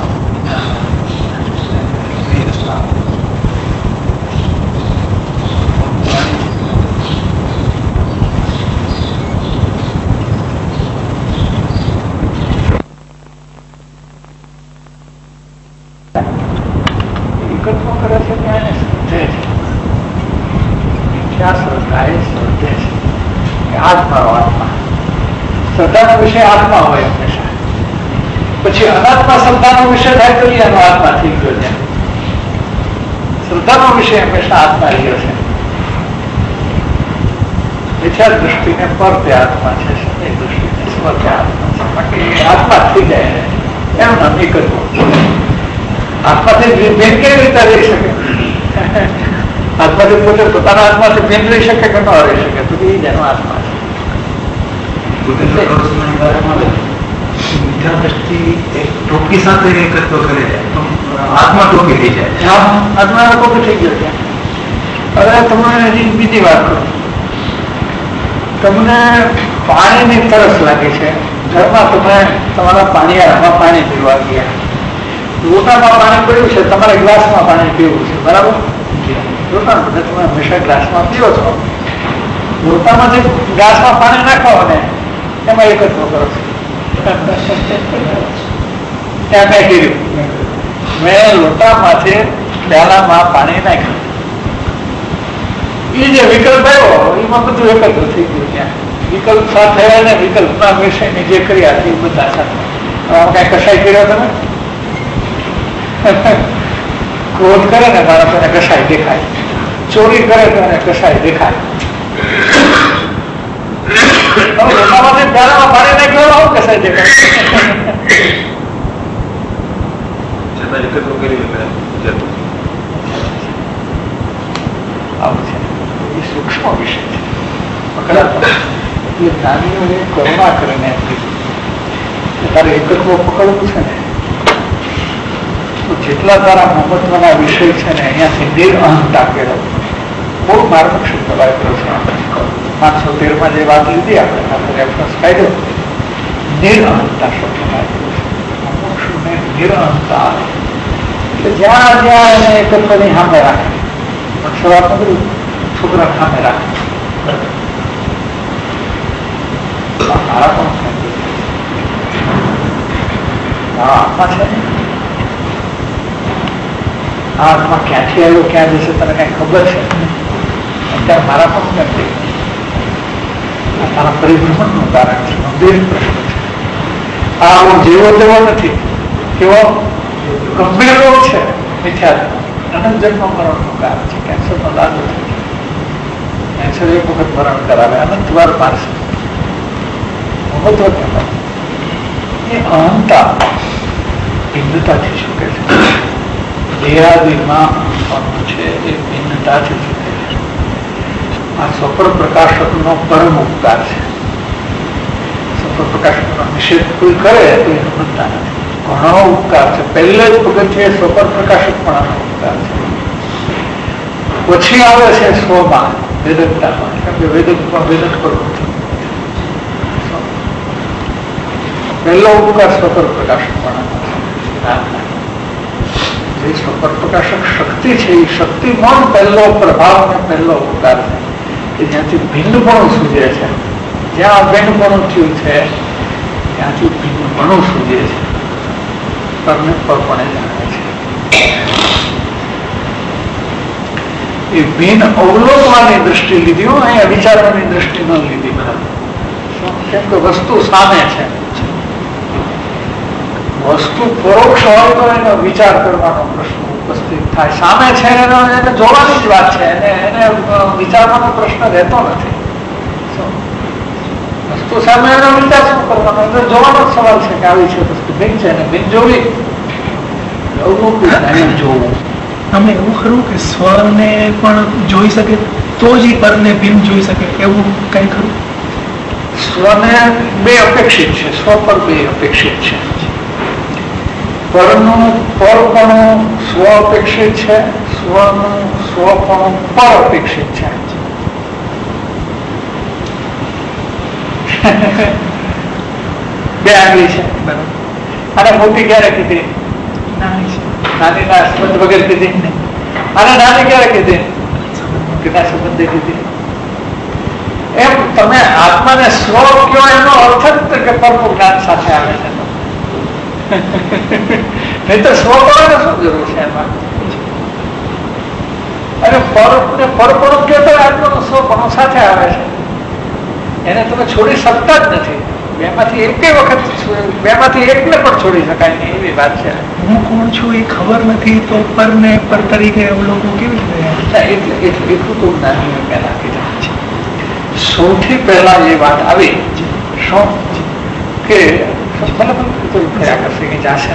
વિકલ્પો કરે છે ત્યાં એને સમજે છે, ક્યાં શ્રદ્ધા એ સમજે છે કે આત્માનો આત્મા, શ્રદ્ધાનો વિષય આત્મા હોય હંમેશા. પછી અનાત્મા શ્રદ્ધાનો વિષય થાય તો એનો આત્મા થઈ ગયો છે. શ્રદ્ધાનો વિષય હંમેશા આત્મા રહ્યો છે. વિચાર દૃષ્ટિને પર તે આત્મા છે, સમય દૃષ્ટિને સ્વ તે આત્મા છે. બાકી આત્મા થઈ જાય એનું નામ એક જ આત્માથી ભેદ કેવી રીતે રહી શકે? આત્માથી પોતે પોતાના આત્માથી ભેદ રહી શકે કે ન રહી શકે? તો એ જ એનો આત્મા છે. વિચાર દ્રષ્ટિ ટોપી સાથે એકત્વ કરે છે તો આત્મા ટોપી થઈ જાય. આત્મા ટોપી થઈ ગયો છે. હવે તમને હજી બીજી વાત કરું. તમને પાણીની તરસ લાગે છે, ઘરમાં તમે તમારા પાણીયામાં પાણી પીવા ગયા, લોટામાં પાણી પીવું છે, તમારે ગ્લાસમાં પાણી પીવું છે, બરાબર? લોટા તમે હંમેશા ગ્લાસમાં પીવો છો, લોટામાંથી ગ્લાસમાં પાણી નાખો ને એમાં એકત્વ કરો છો. ત્યાં કઈ કર્યું? મેં લોટામાંથી પ્યાલામાં પાણી નાખ્યું. એ જે વિકલ્પ આવ્યો એમાં બધું એકત્ર થઈ ગયું. ત્યાં વિકલ્પ સાથે અને વિકલ્પના વિષયની જે કર્યા એ બધા સાથે કઈ કસાય કર્યો તમે? ક્રોધ કરે ને મારા તેને કસાય દેખાય, ચોરી કરે તો એને કસાય દેખાય. લોટામાંથી પ્યાલામાં પાણી નાખ્યો આવું કસાય દેખાય. આવું છે. એ સૂક્ષ્મ વિષય છે. પકડાતો એટલે જ્ઞાનીઓએ કરુણા કરીને એમ કીધું કે તારે એકત્વ પકડવું છે ને તો જેટલા તારા મહત્વના વિષય છે ને અહીંયાથી નિરઅહંતા કેળવ. બહુ માર્મિક શબ્દ વાપર્યો છે. પાંચસો તેર માં જે વાત લીધી આપણે રેફરન્સ કાઢ્યો, નિરઅહંતા શબ્દ વાપર્યો છે. નિરઅહંતા એટલે જ્યાં જ્યાં એને એકત્વની સામે રાખે, પણ સવારમાં બધું છોકરા સામે રાખે. મારા પણ હા આત્મા છે ને, આ આત્મા ક્યાંથી આવ્યો ક્યાં જશે તને કઈ ખબર છે? અત્યારે મારા પણ કેમ થઈ આ તારા પરિભ્રમણ નું કારણ છે. ગંભીર પ્રશ્ન છે. આ હું જેવો તેવો નથી, કેવો ગંભીર રોગ છે. મિથ્યા અનંત જન્મ મરણ નું કારણ છે. કેન્સર નો લાગુ થાય, કેન્સર એક વખત મરણ કરાવે, અનંત વાર મારશે. મહત્વ કેમ એ અહંતા ભિન્નતાથી છૂટે છે. દેહાદિમાં છે એ ભિન્નતાથી છૂટે છે. આ સ્વપર પ્રકાશક નો પરમ ઉપકાર છે. સ્વપર પ્રકાશક નો નિષેધ કોઈ કરે તો એ સમજતા નથી. ઘણો ઉપકાર છે. પહેલે જ પગથિયે સ્વપર પ્રકાશક પણ ઉપકાર છે. પછી આવે છે સ્વમાં વેદકતામાં, કેમ કે વેદકમાં વેદક કરવું છે. પહેલો ઉપકાર સ્વપર પ્રકાશક પણ જે સ્વપર પ્રકાશક શક્તિ છે એ શક્તિમાં પહેલો પ્રભાવ ને પહેલો ઉપકાર છે કે જ્યાંથી ભિન્નપણું સૂજે છે. જ્યાં ભિન્નપણું થયું છે ત્યાંથી ભિન્નપણું સૂજે છે. પરને પરપણે જાણે છે. એ ભિન્ન અવલોકવાની દ્રષ્ટિ લીધી હોય, અહીંયા વિચારવાની દ્રષ્ટિ ન લીધી. બરાબર? કેમ કે વસ્તુ સામે છે. વસ્તુ પરોક્ષ હોય તો એનો વિચાર કરવાનો પ્રશ્ન ઉપસ્થિત થાય. સામે છે એનો એને જોવાની જ વાત છે, એને એને વિચારવાનો પ્રશ્ન રહેતો નથી. વસ્તુ સામે એનો વિચાર શું કરવાનો? એટલે જોવાનો જ સવાલ છે કે આવી છે વસ્તુ, બિન છે ને બિન જોવી. જોવું અમે એવું ખરું કે સ્વને પણ જોઈ શકે તો જ પરને બિન જોઈ શકે, એવું કઈ ખરું? સ્વને બે અપેક્ષિત છે. સ્વ પર બે અપેક્ષિત છે. પરનું પરપણું સ્વ અપેક્ષિત છે, સ્વનું સ્વપણું પર અપેક્ષિત છે. બે આંગળી છે. અને મોટી ક્યારે કીધી? નાની ના સંબંધ વગર કીધી. અને નાની ક્યારે કીધી? ના સંબંધે કીધી. એમ તમે આત્માને સ્વ કયો એનો અર્થ જ કે પરમ જ્ઞાન સાથે આવે છે. નહીં તો સ્વ કરવાની શું જરૂર છે એમાં? અને પરપણું કયો તો આત્માનો સ્વપણું સાથે આવે છે. એને તમે છોડી શકતા જ નથી. બે માંથી એક વખત બે માંથી એકને પણ છોડી શકાય નહીં એવી વાત છે. હું કોણ છું એ ખબર નથી તો પર ને પર તરીકે લોકો કેવી રીતે? એટલું તો નાની પહેલા કીધું છે. સૌથી પહેલા એ વાત આવી શું કે ફર્યા કરશે કે જાશે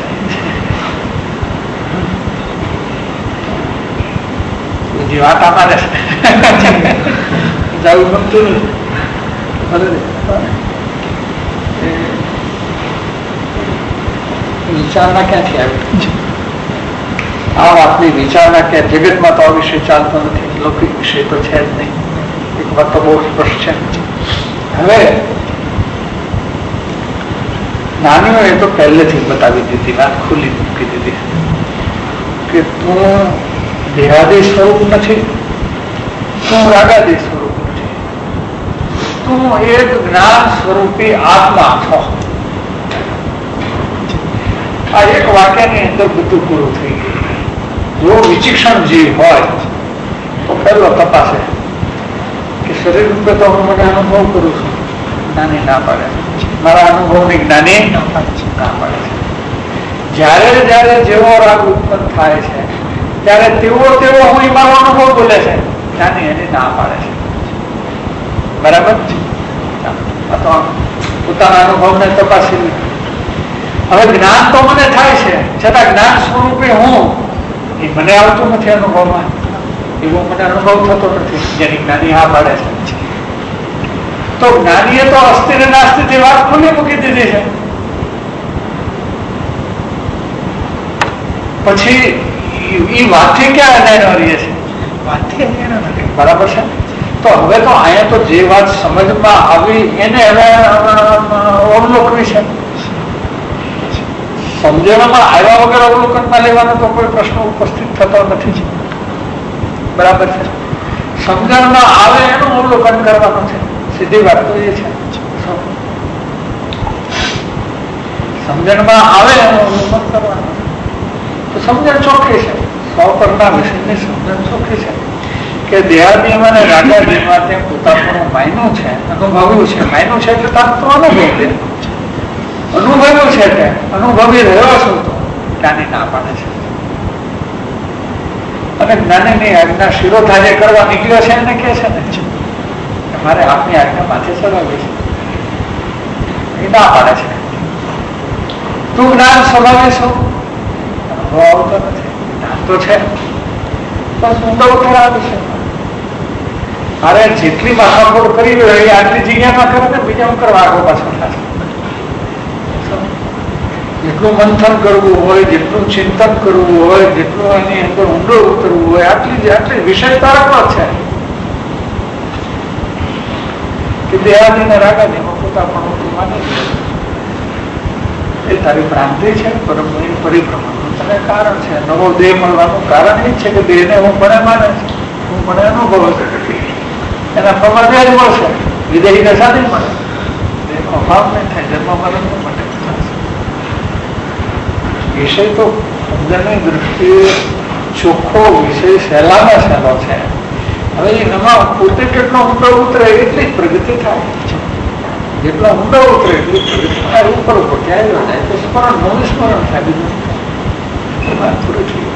બીજી વાત અમારે જવું ગમતું વિચારણા ક્યાંથી આવી? આ વાતની વિચારણા ક્યાં જગતમાં તો આ વિષય ચાલતો નથી. લૌકિક વિષય તો છે જ નહીં. એક વાત તો બહુ સ્પષ્ટ છે. હવે નાનીઓ એ તો પહેલેથી બતાવી દીધી, વાત ખુલ્લી મૂકી દીધી કે તું દેહાદી સ્વરૂપ નથી, તું રાગાદી સ્વરૂપ નથી, તું એક જ્ઞાન સ્વરૂપી આત્મા છો. આ એક વાક્યની અંદર બધું પૂરું થઈ ગયું. જો વિચિક્ષણ જીવ હોય તો પહેલો તપાસે કે શરીર રૂપે તો હું મને અનુભવ કરું છું. જ્ઞાની ના પાડે, મારા અનુભવની જ્ઞાની ના પાડે છે. જયારે જયારે જેવો રાગ ઉત્પન્ન થાય છે ત્યારે તેવો તેવો હું મારો અનુભવ બોલે છે. જ્ઞાની એની ના પાડે છે. બરાબર? પોતાના અનુભવને તપાસી. હવે જ્ઞાન તો મને થાય છે છતાં જ્ઞાન સ્વરૂપે હું એ મને આવતું નથી અનુભવમાં. એવો મને અનુભવ થતો નથી જેની જ્ઞાની હા પાડે છે. તો જ્ઞાનીએ તો અસ્થિ ને નાસ્તિ વાત ખુલ્લી મૂકી દીધી છે. પછી એ વાતથી ક્યાં અન્યાય રહીએ છે? વાતથી અન્યાય નથી. બરાબર છે. તો હવે તો અહીંયા તો જે વાત સમજમાં આવી એને હવે અવલોકવી છે. સમજણમાં આવ્યા વગર અવલોકનમાં લેવાનો તો કોઈ પ્રશ્ન ઉપસ્થિત થતો નથી. બરાબર છે. સમજણમાં આવે એનું અવલોકન કરવાનું છે. સીધી વાત તો એ છે. સમજણમાં આવે એનું અવલોકન કરવાનું તો સમજણ ચોખ્ખી છે. સો પરના વિષયની સમજણ ચોખ્ખી છે કે દેહાદીમાં અને રાગાદીમાં તે પોતાનું માયનું છે, અનુભવ્યું છે. માયનું છે એટલે તાર તો અનુભવ લે, અનુભવ્યું છે તે અનુભવી રહ્યો છું તો જ્ઞાની ના પાડે છે. અને જ્ઞાનીની આજ્ઞા શિરોધાર્ય કરવા નીકળ્યો છે એને કે છે ને મારે આપની આજ્ઞા માથે ચલાવી છે. એ ના પાડે છે. તું જ્ઞાન સ્વભાવે છો, અનુભવ આવતો નથી. જ્ઞાન તો છે બસ ઊંડો ઉતર આવી છે. મારે જેટલી માથાફોડ કરી હોય એ આટલી જગ્યામાં કરે ને બીજા કરવા આગળ પાછળ થશે. જેટલું મંથન કરવું હોય, જેટલું ચિંતન કરવું હોય, જેટલું એની અંદર ઊંડો ઉતરવું હોય આટલી આટલી વિષય તારકમાં છે કે દેહાદી ને રાગાદીમાં પોતા પણ માની એ તારી ભ્રાંતિ છે. પરંતુ એ પરિભ્રમણનું તને કારણ છે. નવો દેહ મળવાનું કારણ એ છે કે દેહને હું મને માને છે, હું મને અનુભવ એના પ્રમાણ દેહ જ મળશે. વિદેહી દશા નહીં મળે. દેહનો અભાવ નહીં થાય, જન્મ મરણ નહીં મળે. વિષય તો સમજણની દૃષ્ટિએ ચોખ્ખો વિષય સહેલામાં સહેલો છે. હવે એમાં પોતે કેટલો ઊંડો ઉતરે એટલી જ પ્રગતિ થાય. જેટલો ઊંડો ઉતરે એટલી પ્રગતિ થાય. ઉપર ઉપર ક્યાંય જાય તો સ્મરણ નું સ્મરણ થાય. બીજું પૂરું થયું.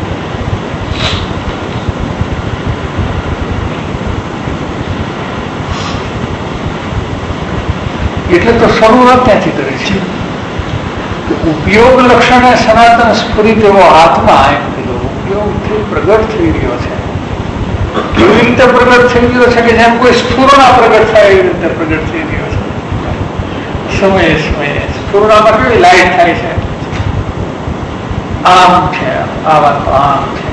એટલે તો શરૂઆત ત્યાંથી કરે છે. ઉપયોગ લક્ષણે સનાતન સ્ફુરિત એવો આત્મા એમ કીધું ઉપયોગથી પ્રગટ થઈ રહ્યો છે. કેવી રીતે પ્રગટ થઈ રહ્યો છે કે જેમ કોઈ સ્ફૂર્ણા પ્રગટ થાય એવી રીતે પ્રગટ થઈ રહ્યો છે. સમયે સમયે સ્ફૂર્ણામાં કેવી લાઈટ થાય છે. આમ છે, આ વાત તો આમ છે.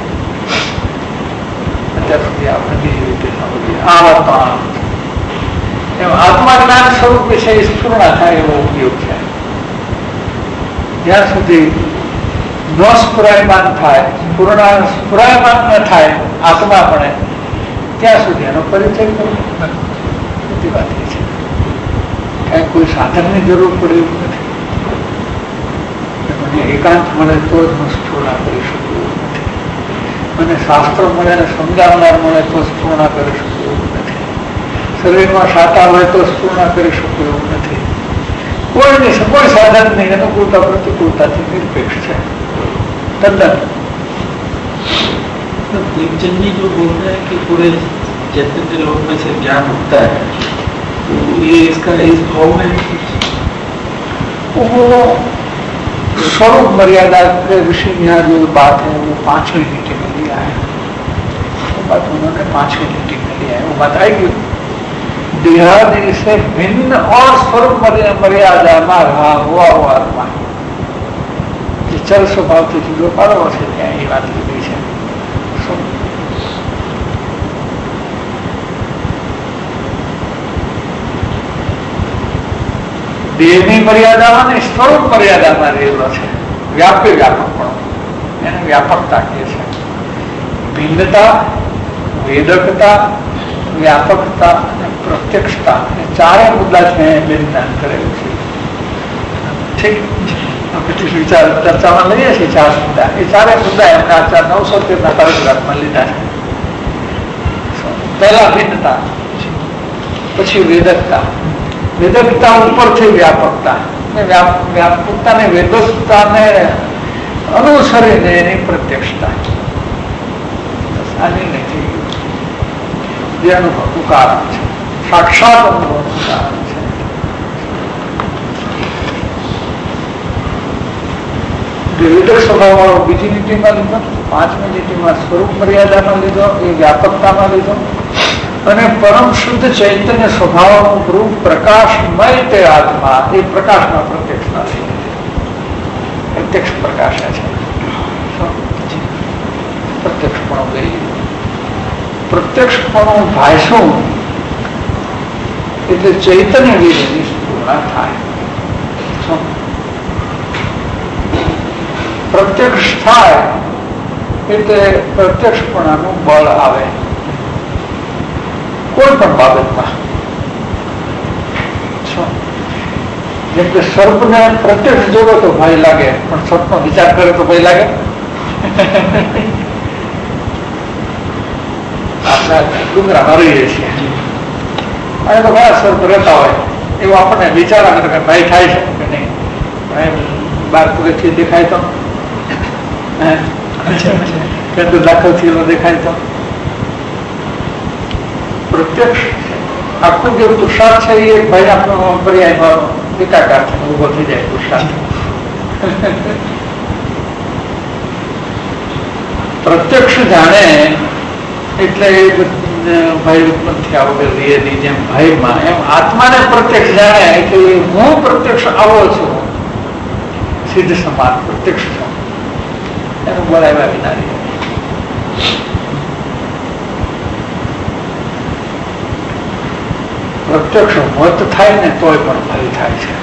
અત્યાર સુધી આપણે બીજી રીતે સમજીએ આ વાત તો આમ છે. એમ આત્મા જ્ઞાન સ્વરૂપ વિશે સ્ફૂર્ણા થાય એવો ઉપયોગ છે. જ્યાં સુધી ન સ્ફુરાયમાન થાય, પૂર્ણ સ્ફુરાયમાન ન થાય આત્મા પણ, ત્યાં સુધી એનો પરિચય કરવો બધી વાત એ છે. કઈ કોઈ સાધનની જરૂર પડે એવું નથી. મને એકાંત મળે તો જ હું સ્ફૂર્ણા કરી શકું એવું નથી. મને શાસ્ત્રો મળે ને સમજાવનાર મળે તો સ્ફૂર્ણા કરી શકું એવું નથી. શરીરમાં સાતા હોય તો સ્ફૂર્ણા કરી શકું એવું નથી. કોઈની કોઈ સાધન નહીં, અનુકૂળતા પ્રતિકૂળતાથી નિરપેક્ષ છે तद्दन। प्रेमचंद जी जो बोल रहे हैं कि पूरे चैतन्य लोक में से ज्ञान होता है, तो ये इसका इस भाव में वो स्वरूप मर्यादा के विषय में जो बात है वो पांचवी नीति में लिया है। वो बात उन्होंने पांचवी नीति में लिया है। वो बताएगी देहादि से भिन्न और स्वरूप मर्यादा में रहा हुआ वो आत्मा चल स्वभाव से जुड़ो पाड़ो से क्या ये बात लीधी है। देहनी मर्यादा ने स्वरूप मर्यादा में रहेलो है। व्यापी व्यापक એને વ્યાપકતા કહે છે। ભિન્નતા, વેદકતા, વ્યાપકતા અને પ્રત્યક્ષતા એ ચારે મુદ્દા છે વિજ્ઞાન કરેલું છે। ઠીક, પછી વિચાર ચર્ચામાં લઈએ છીએ ચાર મુદ્દા। એ ચારે મુદ્દા એમના ચાર નવસો તેરના પેરેગ્રાફમાં લીધા છે। પહેલા ભિન્નતા, પછી વેદકતા, વેદકતા ઉપરથી વ્યાપકતા, વ્યાપકતા ને વેદકતાને અનુસરીને એની પ્રત્યક્ષતા આની નથી જે અનુભવનું કારણ છે, સાક્ષાત અનુભવનું કારણ છે। વિવિધ સ્વભાવવાળો બીજી નીતિમાં લીધો, પાંચમી નીતિમાં સ્વરૂપ મર્યાદામાં લીધો, એ વ્યાપકતામાં લીધો, અને પરમ શુદ્ધ ચૈતન્ય સ્વભાવનું રૂપ પ્રકાશમય તે આત્મા એ પ્રકાશમાં પ્રત્યક્ષતા થઈ પ્રત્યક્ષ પ્રકાશ છે। પ્રત્યક્ષપણું ગઈ પ્રત્યક્ષપણું ભાષું એટલે ચૈતન્ય વિધિની પૂર્ણ થાય। પ્રત્યક્ષ થાય એટલે પ્રત્યક્ષપણાનું બળ આવે કોઈ પણ બાબતમાં। જેમ કે સર્પને પ્રત્યક્ષ જોવો તો ભય લાગે, પણ સર્પનો વિચાર કરે તો ભય લાગે? આપણા ડુંગરામાં રહીએ છીએ અને તો ઘણા સર્પ રહેતા હોય એવું આપણને વિચાર આવે કે ભય થાય છે કે નહીં, બાર પૂરેથી દેખાય તો દાખલ થયેલો દેખાય તો પ્રત્યક્ષ આખું જે પુરુષાર્થ છે એ ભાઈ આપણો પર્યાયમાં વિકાકાર ઉભો થઈ જાય પુરુષાર્થ। પ્રત્યક્ષ જાણે એટલે ભાઈ ઉત્પન્ન થયા વગર રહે નહીં, જેમ ભાઈમાં એમ આત્માને પ્રત્યક્ષ જાણે એટલે હું પ્રત્યક્ષ આવો છું, સિદ્ધ સમાન પ્રત્યક્ષ છું, એનું બોલાવ્યા વિના રહે। પ્રત્યક્ષ મત થાય ને તોય પણ ભય થાય છે।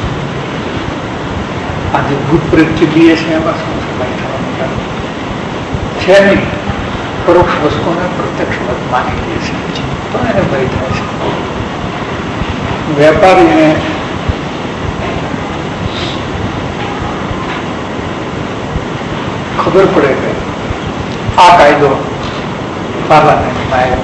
આજે ભૂત પ્રેતથી બીએ છે એમાં શું ભય થવાનું કારણ છે નહીં, પરોક્ષ વસ્તુને પ્રત્યક્ષ મત માની લે છે તો એને ભય થાય છે। વેપારીને ખબર પડે કે આ કાયદો પાર્લામેન્ટમાં આવ્યો,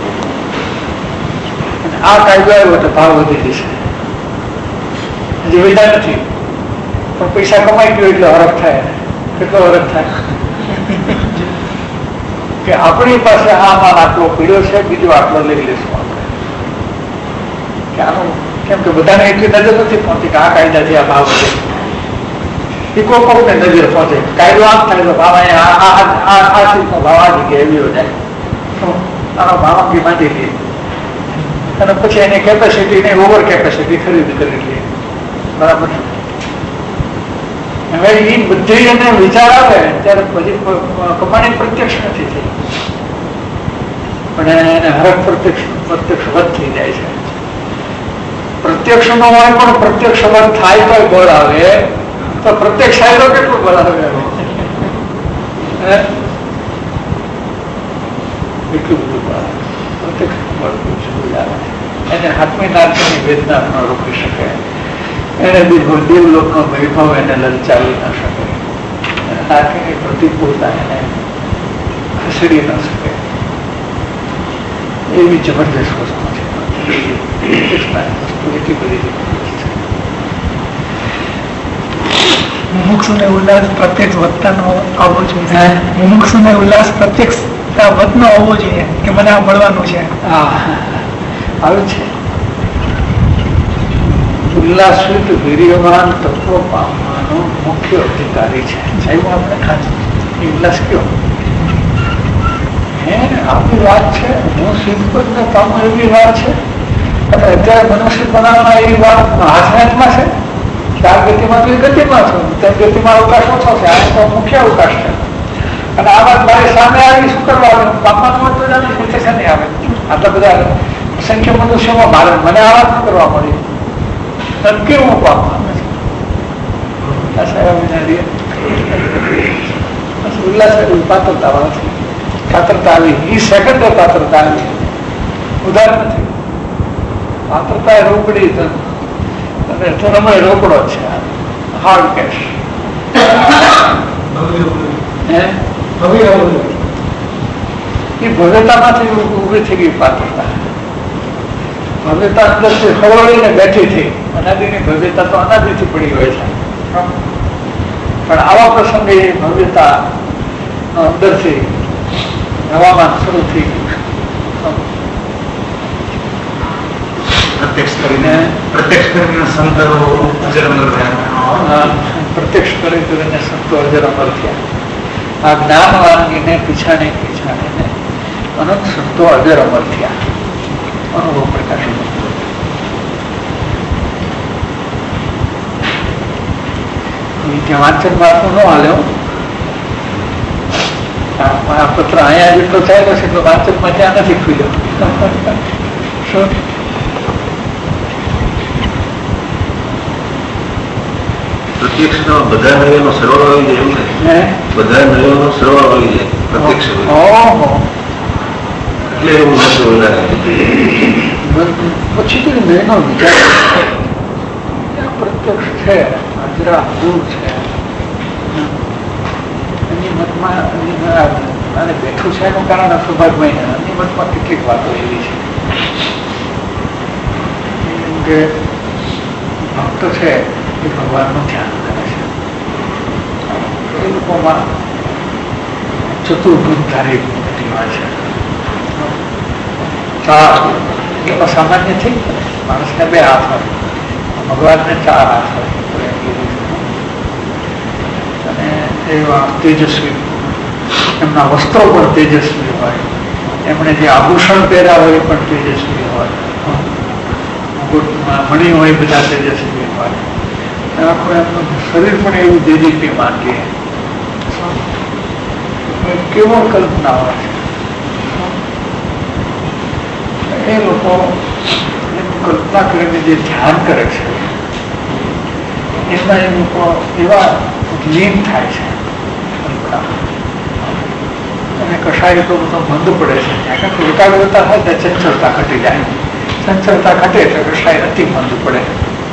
આ કાયદો આવ્યો તો ભાવ વધી જશે, હજી વધ્યા નથી પણ પૈસા કમાઈ ગયો એટલે હરખ થાય। કેટલો હરખ થાય કે આપણી પાસે આ માલ આટલો પીડ્યો છે, બીજો આટલો લઈ લેશું આપણે, કે આનું કેમ કે બધાને એટલી નજર નથી પહોંચી કે આ કાયદાથી આ ભાવ વધે, એ કોઈ કોઈને નજર પહોંચે, કાયદો આમ થાય તો ભાવ આ ચીજનો ભાવ આ જગ્યાએ એવી જાય, આનો ભાવ આપી માંડી લઈએ અને પછી એની કેપેસિટી ને ઓવર કેપેસિટી ખરીદ કરી લઈએ, બરાબર। હવે એ બધી એને વિચાર આવે ત્યારે પછી કમાણી પ્રત્યક્ષ નથી થઈ પણ એને હરખ પ્રત્યક્ષ પ્રત્યક્ષ વધ થઈ જાય છે। પ્રત્યક્ષ નો હોય પણ પ્રત્યક્ષ વધ થાય તો બળ આવે, તો પ્રત્યેક શાયરો કેટલું બનાવે એટલું બધું બનાવે પ્રત્યેક મળતું છે એને હાથમી નાથની વેદના ન રોકી શકે, એને દેવલોકનો વૈભવ એને લલચાવી ન શકે, નાથની પ્રતિકૂળતા એને ખસેડી ન શકે. એવી જબરદસ્ત વસ્તુ છે. એટલી બધી મુમુક્ષુને ઉલ્લાસ પ્રત્યક્ષ વધતાનો આવવો જોઈએ. મુમુક્ષુને ઉલ્લાસ પ્રત્યક્ષતા વધનો આવવો જોઈએ કે મને આ મળવાનું છે. આવે છે ઉલ્લાસિત વીર્યવાન તત્વ પામવાનો મુખ્ય અધિકારી છે. સાહેબ આપણે ખાલી ઉલ્લાસ કયો હે આપણી વાત છે. હું સિદ્ધ ને પામું એવી વાત છે. અને અત્યારે મનુષ્ય બનાવવા એવી વાત હાથમાં છે. ચાર ગતિમાં તો એ ગતિમાં છું, તેમ ગતિમાં અવકાશ ઓછો છે. આ તો મુખ્ય અવકાશ છે. અને આ વાત મારી સામે આવી શું કરવા પામવાનું હોય તો જાણે પૂછે નહીં આવે. આટલા બધા અસંખ્ય મનુષ્યોમાં મારે મને આ વાત કરવા મળી કેવું પામવાનું ઉલ્લાસ પાત્રતા વાળા છે. પાત્રતા આવી એ સેકન્ડ પાત્રતા આવી ઉદાહરણ નથી. પાત્રતા એ રોકડી અને ધર્મ એ રોકડો છે. હાર્ડ કેશ એ ભવ્યતામાંથી ઉભી થઈ ગઈ પાત્રતા. ભવ્યતા અંદરથી હવળીને બેઠી થઈ. અનાદિની ભવ્યતા તો અનાદિથી પડી હોય છે, પણ આવા પ્રસંગે એ ભવ્યતા અંદરથી હવામાન શરૂ થઈ ગયું. પ્રત્યક્ષ કરીને પ્રત્યક્ષ કરીને સંતો અજર અમર થયા. પ્રત્યક્ષ કરી કરીને સંતો અજર અમર થયા. આ જ્ઞાન વાનગીને પીછાને પીછાને અનંત સંતો અજર અમર થયા. અનુભવ પ્રકાશી ત્યાં વાંચન વાતું ન હાલ્યો. આ પત્ર અહીંયા જેટલો ચાલ્યો છે એટલો વાંચનમાં ત્યાં નથી ખુલ્યો. શું પ્રત્યક્ષ બધા નળીઓનો સરવાળો આવી જાય એવું ને? બધા નળીઓનો સરવાળો આવી જાય પ્રત્યક્ષ એટલે એવું નથી વધારે. પછી તો મેનો વિચાર પ્રત્યક્ષ છે જરા દૂર છે એની મતમાં અને બેઠું છે એનું કારણ સૌભાગ્યમય એની મતમાં કેટલીક વાતો એવી છે કે ભક્ત છે એ ભગવાનનું ધ્યાન કરે છે. એ લોકોમાં ચતુર્ભુજધારી પ્રતિમા છે. એમાં સામાન્ય થઈ માણસને બે હાથ હોય, ભગવાનને ચાર હાથ હોય. અને એવા તેજસ્વી એમના વસ્ત્રો પણ તેજસ્વી હોય, એમણે જે આભૂષણ પહેર્યા હોય એ પણ તેજસ્વી હોય, મણી હોય બધા તેજસ્વી હોય. આખું એમનું શરીર પણ એવું તેજસ્વી માનીએ. કેવો કલ્પના હોય એ લોકો કલ્પના કરીને જે ધ્યાન કરે છે એમાં એ લોકો એવા લીન થાય છે. અને કશાય તો બધો બંધ પડે છે. ત્યાં કંઈક એકાગ્રતા હોય ત્યાં ચંચળતા ઘટી જાય. ચંચળતા ઘટે એટલે કશાય અતિ બંધ પડે.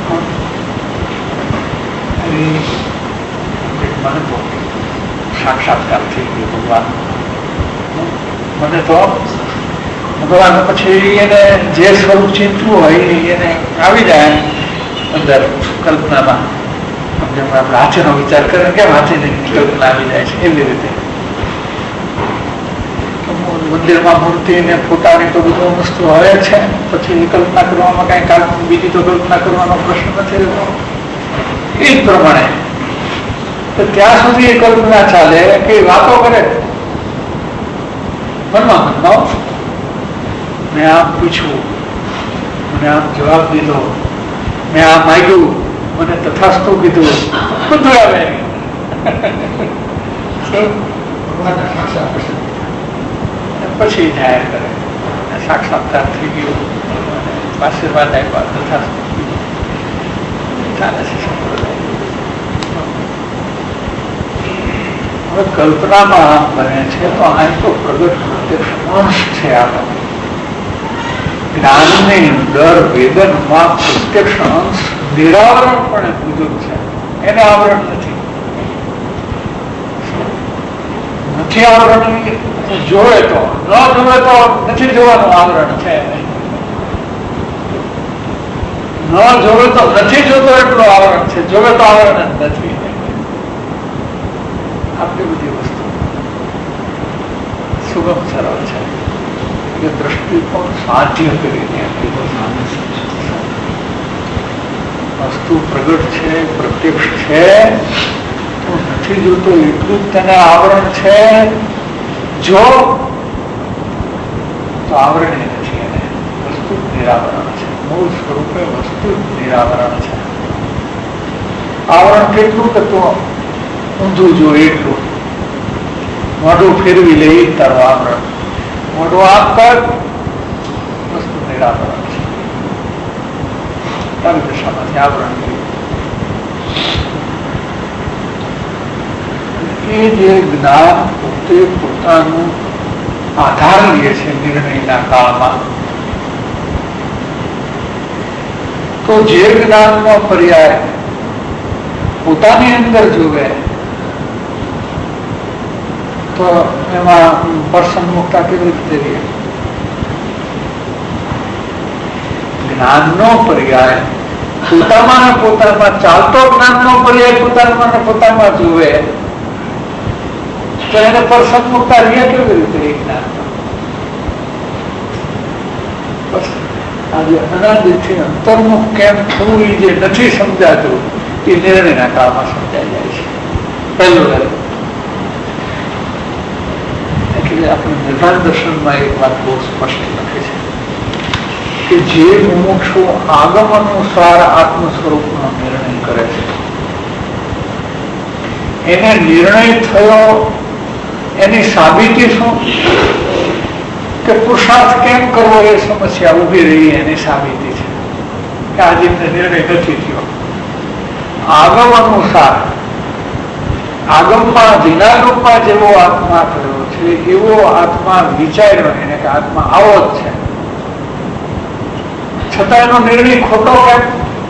મને તો સાક્ષાત્કાર થઈ ગયો ભગવાન. મને તો ભગવાન પછી એને જે સ્વરૂપ ચિંતવું હોય એને આવી જાય અંદર કલ્પનામાં. જેમ આપણે હાથીનો વિચાર કરે કેમ હાથીની કલ્પના આવી જાય છે એવી રીતે મંદિરમાં મૂર્તિ ને ફોટાની તો બધું વસ્તુ હોય છે. પછી કલ્પના કરવામાં કઈ કામ બીજી તો કલ્પના કરવાનો પ્રશ્ન નથી રહેતો. એ જ પ્રમાણે તો ત્યાં સુધી એ કલ્પના ચાલે કે વાતો કરે મનમાં મનમાં મેં આમ પૂછ્યું, મને આમ જવાબ દીધો, મેં આમ માગ્યું, મને તથાસ્તુ કીધું, બધું આવે. પછી જાહેર કરે સાક્ષાત્કાર થઈ ગયું, આશીર્વાદ આપ્યા, તથાસ્તુ ચાલે છે સંપ્રદાય. કલ્પનામાં બને છે તો આ તો પ્રગટ પ્રત્યક્ષ અંશ છે. આપણને જ્ઞાનની અંદર વેદનમાં પ્રત્યક્ષ અંશ નિરાવરણ પણ પૂજક છે, એને આવરણ નથી. નથી આવરણ જોવે તો ન જોવે તો નથી જોવાનું આવરણ છે, ન જોવે તો નથી જોતો એટલું આવરણ છે, જોવે તો આવરણ જ નથી. આટલી બધી વસ્તુ સુગમ સરળ છે કે દ્રષ્ટિકોણ સાધ્ય કરીને વસ્તુ પ્રગટ છે, પ્રત્યક્ષ છે, નથી જોતો એટલું જ તેને આવરણ છે. જો તો આવરણ નથી, એને વસ્તુ નિરાવરણ છે, મૂળ સ્વરૂપે વસ્તુ નિરાવરણ છે. આવરણ કેટલું કે તો ઊંધું જો એટલું, મોઢું ફેરવી લે તારું આવરણ, મોઢું આમ કર વસ્તુ નિરાવરણ છે. તારી દશામાંથી આવરણ એ જે જ્ઞાન પોતે પોતાનું આધાર લે છે નિર્ણયના કાળમાં, તો જે જ્ઞાનનો પર્યાય પોતાની અંદર જોવે તો એમાં પ્રસન્નતા કેવી રીતે રહે? જ્ઞાનનો પર્યાય પોતામાં પોતામાં ચાલતો જ્ઞાનનો પર્યાય પોતામાં પોતામાં જોવે તો એને પ્રસન્નતા રહે કેવી રીતે? જ્ઞાન આજે અનાદિથી અંતર્મુખ કેમ થવું એ જે નથી સમજાતું એ નિર્ણયના કાળમાં સમજાઈ જાય છે. પહેલું એટલે આપણે નિર્માણ દર્શનમાં એક વાત બહુ સ્પષ્ટ લખે છે કે જે મુમુક્ષુ આગમ અનુસાર આત્મ સ્વરૂપનો નિર્ણય કરે છે, એને નિર્ણય થયો એની સાબિતી શું કે પુરુષાર્થ કેમ કરવો એ સમસ્યા ઉભી રહી એની સાબિતી છે કે આજે નિર્ણય નથી થયો. આગમ અનુસાર આગમમાં વિનાગમમાં જેવો આત્મા થયો છે એવો આત્મા વિચાર્યો એને કે આત્મા આવો જ છે, છતાં એનો નિર્ણય ખોટો કેમ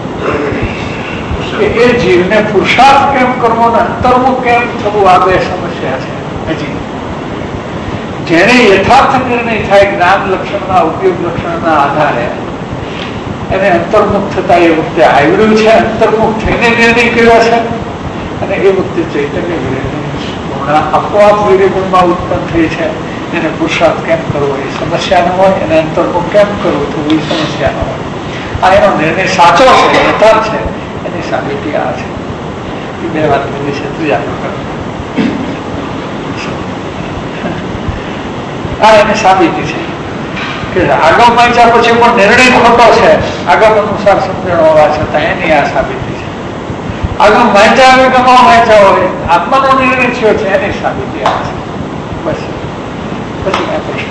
કે એ જીવને પુરુષાર્થ કેમ કરવો ને અંતર્મુખ કેમ થવું આ બે સમસ્યા છે. હજી જેને યથાર્થ નિર્ણય થાય જ્ઞાન લક્ષણના ઉપયોગ લક્ષણના આધારે એને અંતર્મુખ થતા એ વખતે આવ્યું છે, અંતર્મુખ થઈને નિર્ણય કર્યો છે અને એ વખતે ચૈતન્ય વિરેગુણ આપોઆપ વિરેગુણમાં ઉત્પન્ન થઈ છે. એને પુરુષાર્થ કેમ કરવો એ સમસ્યા ન હોય, એને અંતર્મુખ કેમ કરવું થવું એ સમસ્યા ન હોય. આ એનો નિર્ણય સાચો છે, યથાર્થ છે, એની સાબિતી આ છે. એ બે વાત લીધી છે ત્રીજા પ્રકાર આ એની સાબિતી છે કે આગળ વાંચ્યા પછી પણ નિર્ણય ખોટો છે, આગળ અનુસાર સમજણ હોવા છતાં એની આ સાબિતી છે. આગળ વાંચ્યા આવે કે ન વાંચ્યા હોય આત્માનો નિર્ણય થયો છે એની સાબિતી આ છે. બસ પછી આ પ્રશ્ન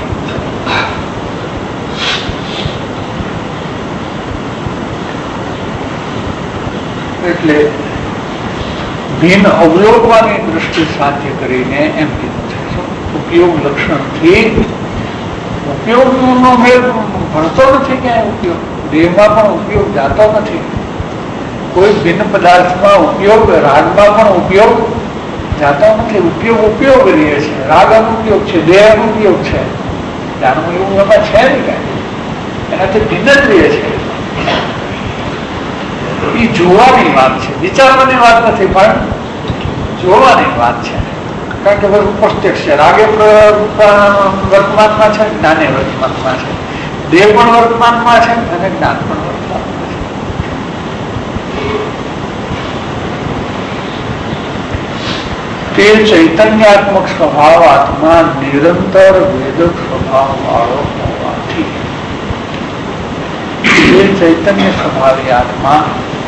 એટલે ભિન્ન અવલોકવાની દ્રષ્ટિ સાધ્ય કરીને એમ કીધું છે ઉપયોગ લક્ષણથી ઉપયોગનો મેળ ભણતો નથી. ક્યાંય ઉપયોગ દેહમાં પણ ઉપયોગ જાતો નથી, કોઈ ભિન્ન પદાર્થમાં ઉપયોગ, રાગમાં પણ ઉપયોગ જાતો નથી. ઉપયોગ ઉપયોગ કરીએ છે, રાગ અનુપયોગ છે, દેહ અનુપયોગ છે, જાણવું એવું એમાં છે ને કાંઈ, એનાથી ભિન્ન જ રહે છે. એ જોવાની વાત છે, વિચારવાની વાત નથી, પણ જોવાની વાત છે. કારણ કે બધું પ્રત્યક્ષ છે. રાગે વર્તમાનમાં છે, જ્ઞાને વર્તમાનમાં છે, દેહ પણ વર્તમાનમાં છે અને જ્ઞાન પણ વર્તમાનમાં છે. તે ચૈતન્યાત્મક સ્વભાવ આત્મા નિરંતર વેદક સ્વભાવ વાળો હોવાથી તે ચૈતન્ય સ્વભાવી આત્મા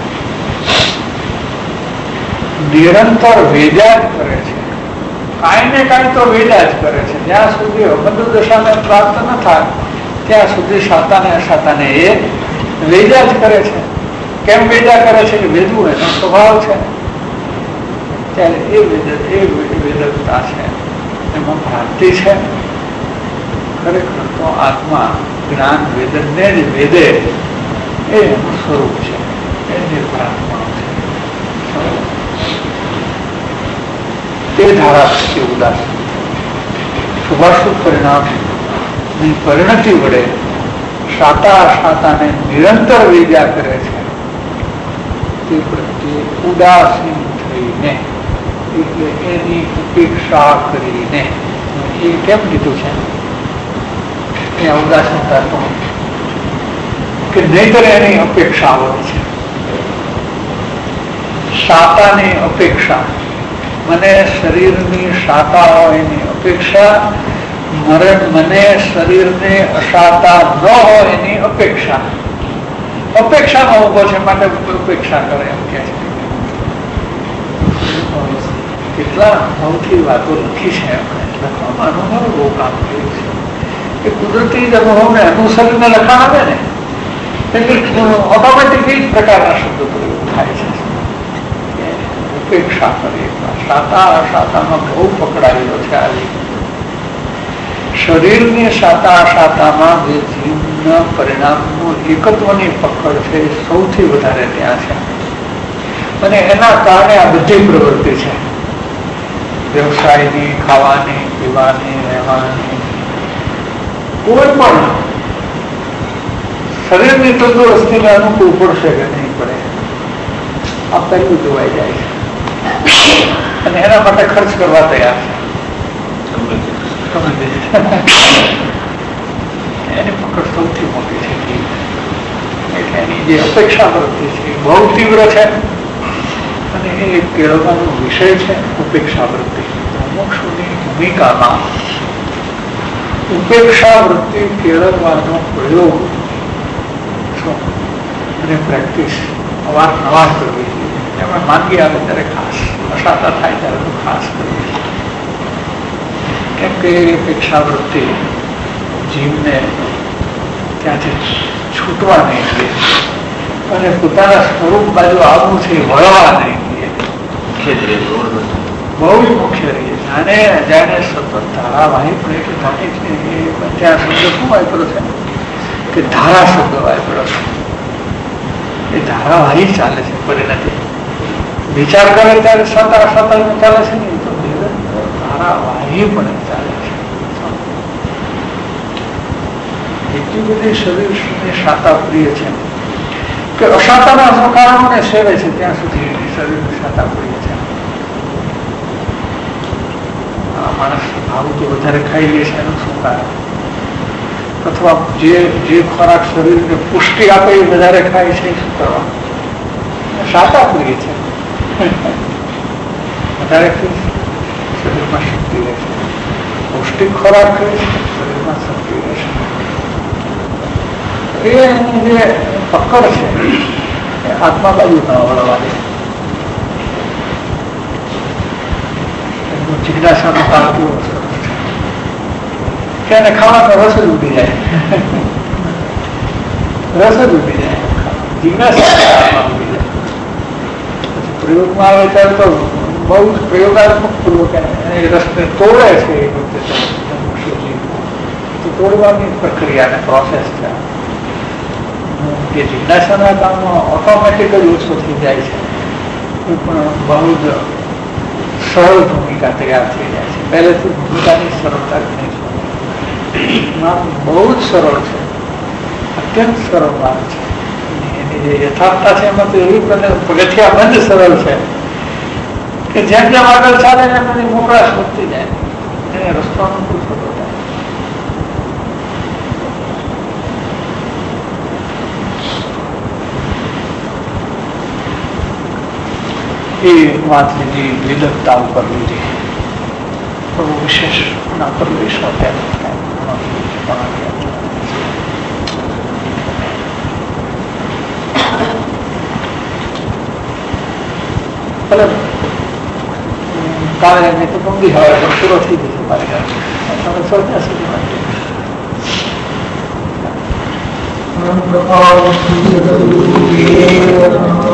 નિરંતર વેદ્યા જ કરે છે. કાંઈ ને કાંઈ તો વેદા જ કરે છે. જ્યાં સુધી અબદ્ધ દશાને પ્રાપ્ત ન થાય ત્યાં સુધી સાતાને અસાતાને એ વેદા જ કરે છે. કેમ વેદા કરે છે? કે વેદવું એનો સ્વભાવ છે. ત્યારે એ વેદ એ વેદકતા છે એમાં ભ્રાંતિ છે. ખરેખર તો આત્મા જ્ઞાન વેદનને જ વેદે એ એનું સ્વરૂપ છે, એ નિર્ભરાત્મા છે. તે ધારા પ્રત્યે ઉદાસીન શુભાશુભ પરિણામ ની પરિણતિ વડે શાતા શાતાને નિરંતર વેદ્યા કરે છે. તે પ્રત્યે ઉદાસીન થઈને એટલે એની ઉપેક્ષા કરીને. એ કેમ કીધું છે ત્યાં ઉદાસીનતા તો કે નહીતર એની અપેક્ષા હોય છે. શાતાની અપેક્ષા મને શરીરની શાતા હોય એની અપેક્ષા, મરણ મને શરીરને અશાતા ન હોય એની અપેક્ષા. અપેક્ષામાં ઉભો છે માટે ઉપેક્ષા કરે એમ કે છે. કેટલા અનુભવથી વાતો લખી છે લખવામાં અનુભવ બહુ કામ કર્યું છે. એ કુદરતી જ અનુભવને અનુસરીને લખાણ આવે ને એટલે ઓટોમેટિક એ જ પ્રકારના શબ્દો પ્રયોગ થાય છે. ઉપેક્ષા કરીએ શાતા અશાતામાં બહુ પકડાયેલો છે. આજે શરીરની શાતા અશાતામાં જે જીવના પરિણામનું એકત્વની પકડ છે એ સૌથી વધારે ત્યાં છે. અને એના કારણે આ બધી પ્રવૃત્તિ છે, વ્યવસાયની, ખાવાની, પીવાની, રહેવાની. કોઈ પણ શરીરની તંદુરસ્તીને અનુકૂળ પડશે કે નહીં પડે આ પહેલું જોવાઈ જાય છે. અને એના માટે ખર્ચ કરવા તૈયાર છે. એની પકડ સૌથી મોટી છે. એટલે એની જે અપેક્ષા વૃત્તિ છે એ બહુ તીવ્ર છે અને એ કેળવવાનો વિષય છે. ઉપેક્ષા વૃત્તિ મોક્ષની ભૂમિકામાં ઉપેક્ષા વૃત્તિ કેળવવાનો પ્રયોગ અને પ્રેક્ટિસ અવારનવાર કરવી જોઈએ. એમાં માંદગી આવે ત્યારે ખાસ, અશાતા થાય ત્યારે તો ખાસ કરવી જોઈએ. કેમ કે એ અપેક્ષા વૃત્તિ જીવને ત્યાંથી છૂટવા નહીં દે અને પોતાના સ્વરૂપ બાજુ આવવું છે વળવા નહીં દે. બહુ જ મુખ્ય રહી છે. અને જાણે સતત ધારાવાહી પણ એટલે થાય છે. એ ત્યાં શબ્દ શું વાપરો છે કે ધારા શબ્દ વાપરો છે. એ ધારાવાહી ચાલે છે પરિણતિ. વિચાર કરે ત્યારે સતા સતા ચાલે છે ને તો ધારાવાહી પણ ચાલે છે. એટલી બધી શરીરની શાતા પ્રિય છે કે અશાતાના કારણોને સેવે છે ત્યાં સુધી શરીરની શાતા પ્રિય છે. માણસ આવું તો વધારે ખાઈ લે છે એનું શું કારણ? અથવા જે જે ખોરાક શરીરને પુષ્ટિ આપે એ વધારે ખાય છે શું કરવા? શાતા પ્રિય છે. વધારે શરીરમાં શક્તિ રહેશે. પૌષ્ટિક ખોરાક શરીરમાં શક્તિ રહેશે. એની જે પકડ છે એ આત્મા બાજુ ન વળવાની. એનું જિજ્ઞાસાનું કામ કેવું સરસ છે કે એને ખાવાનો રસ જ ઉડી જાય. રસ જ ઉડી જાય. જિજ્ઞાસા ઉડી જાય. પછી પ્રયોગમાં આવે ત્યારે તો બહુ જ પ્રયોગાત્મક પૂર્વક એને રસને તોડે છે. એ વખતે તો તોડવાની પ્રક્રિયા પ્રોસેસ છે. કે જિજ્ઞાસાના કામમાં ઓટોમેટિક જ ઓછો થઈ જાય છે. એ પણ બહુ જ સરળ ભૂમિકા તૈયાર થઈ જાય છે. પહેલેથી ભૂમિકાની સરળતા ઘણી છે. બહુ જ સરળ છે. અત્યંત સરળ વાત છે. એની જે યથાર્થતા છે એમાં તો એવી પગથિયા બંધ સરળ છે કે જેમ જેમ આગળ ચાલે ને એમની મોકળાશ વધતી જાય. એને રસ્તો અનુકૂળ થતો જાય. એ વાત લીધી વિદગ્ધતા ઉપર લીધી. પણ વિશેષ ના પર લઈશું અત્યારે. કાલે એમને તો ગંભીર હવે પૂરો થઈ જશે મારી તમે સ્વર્ગા સુધી માટે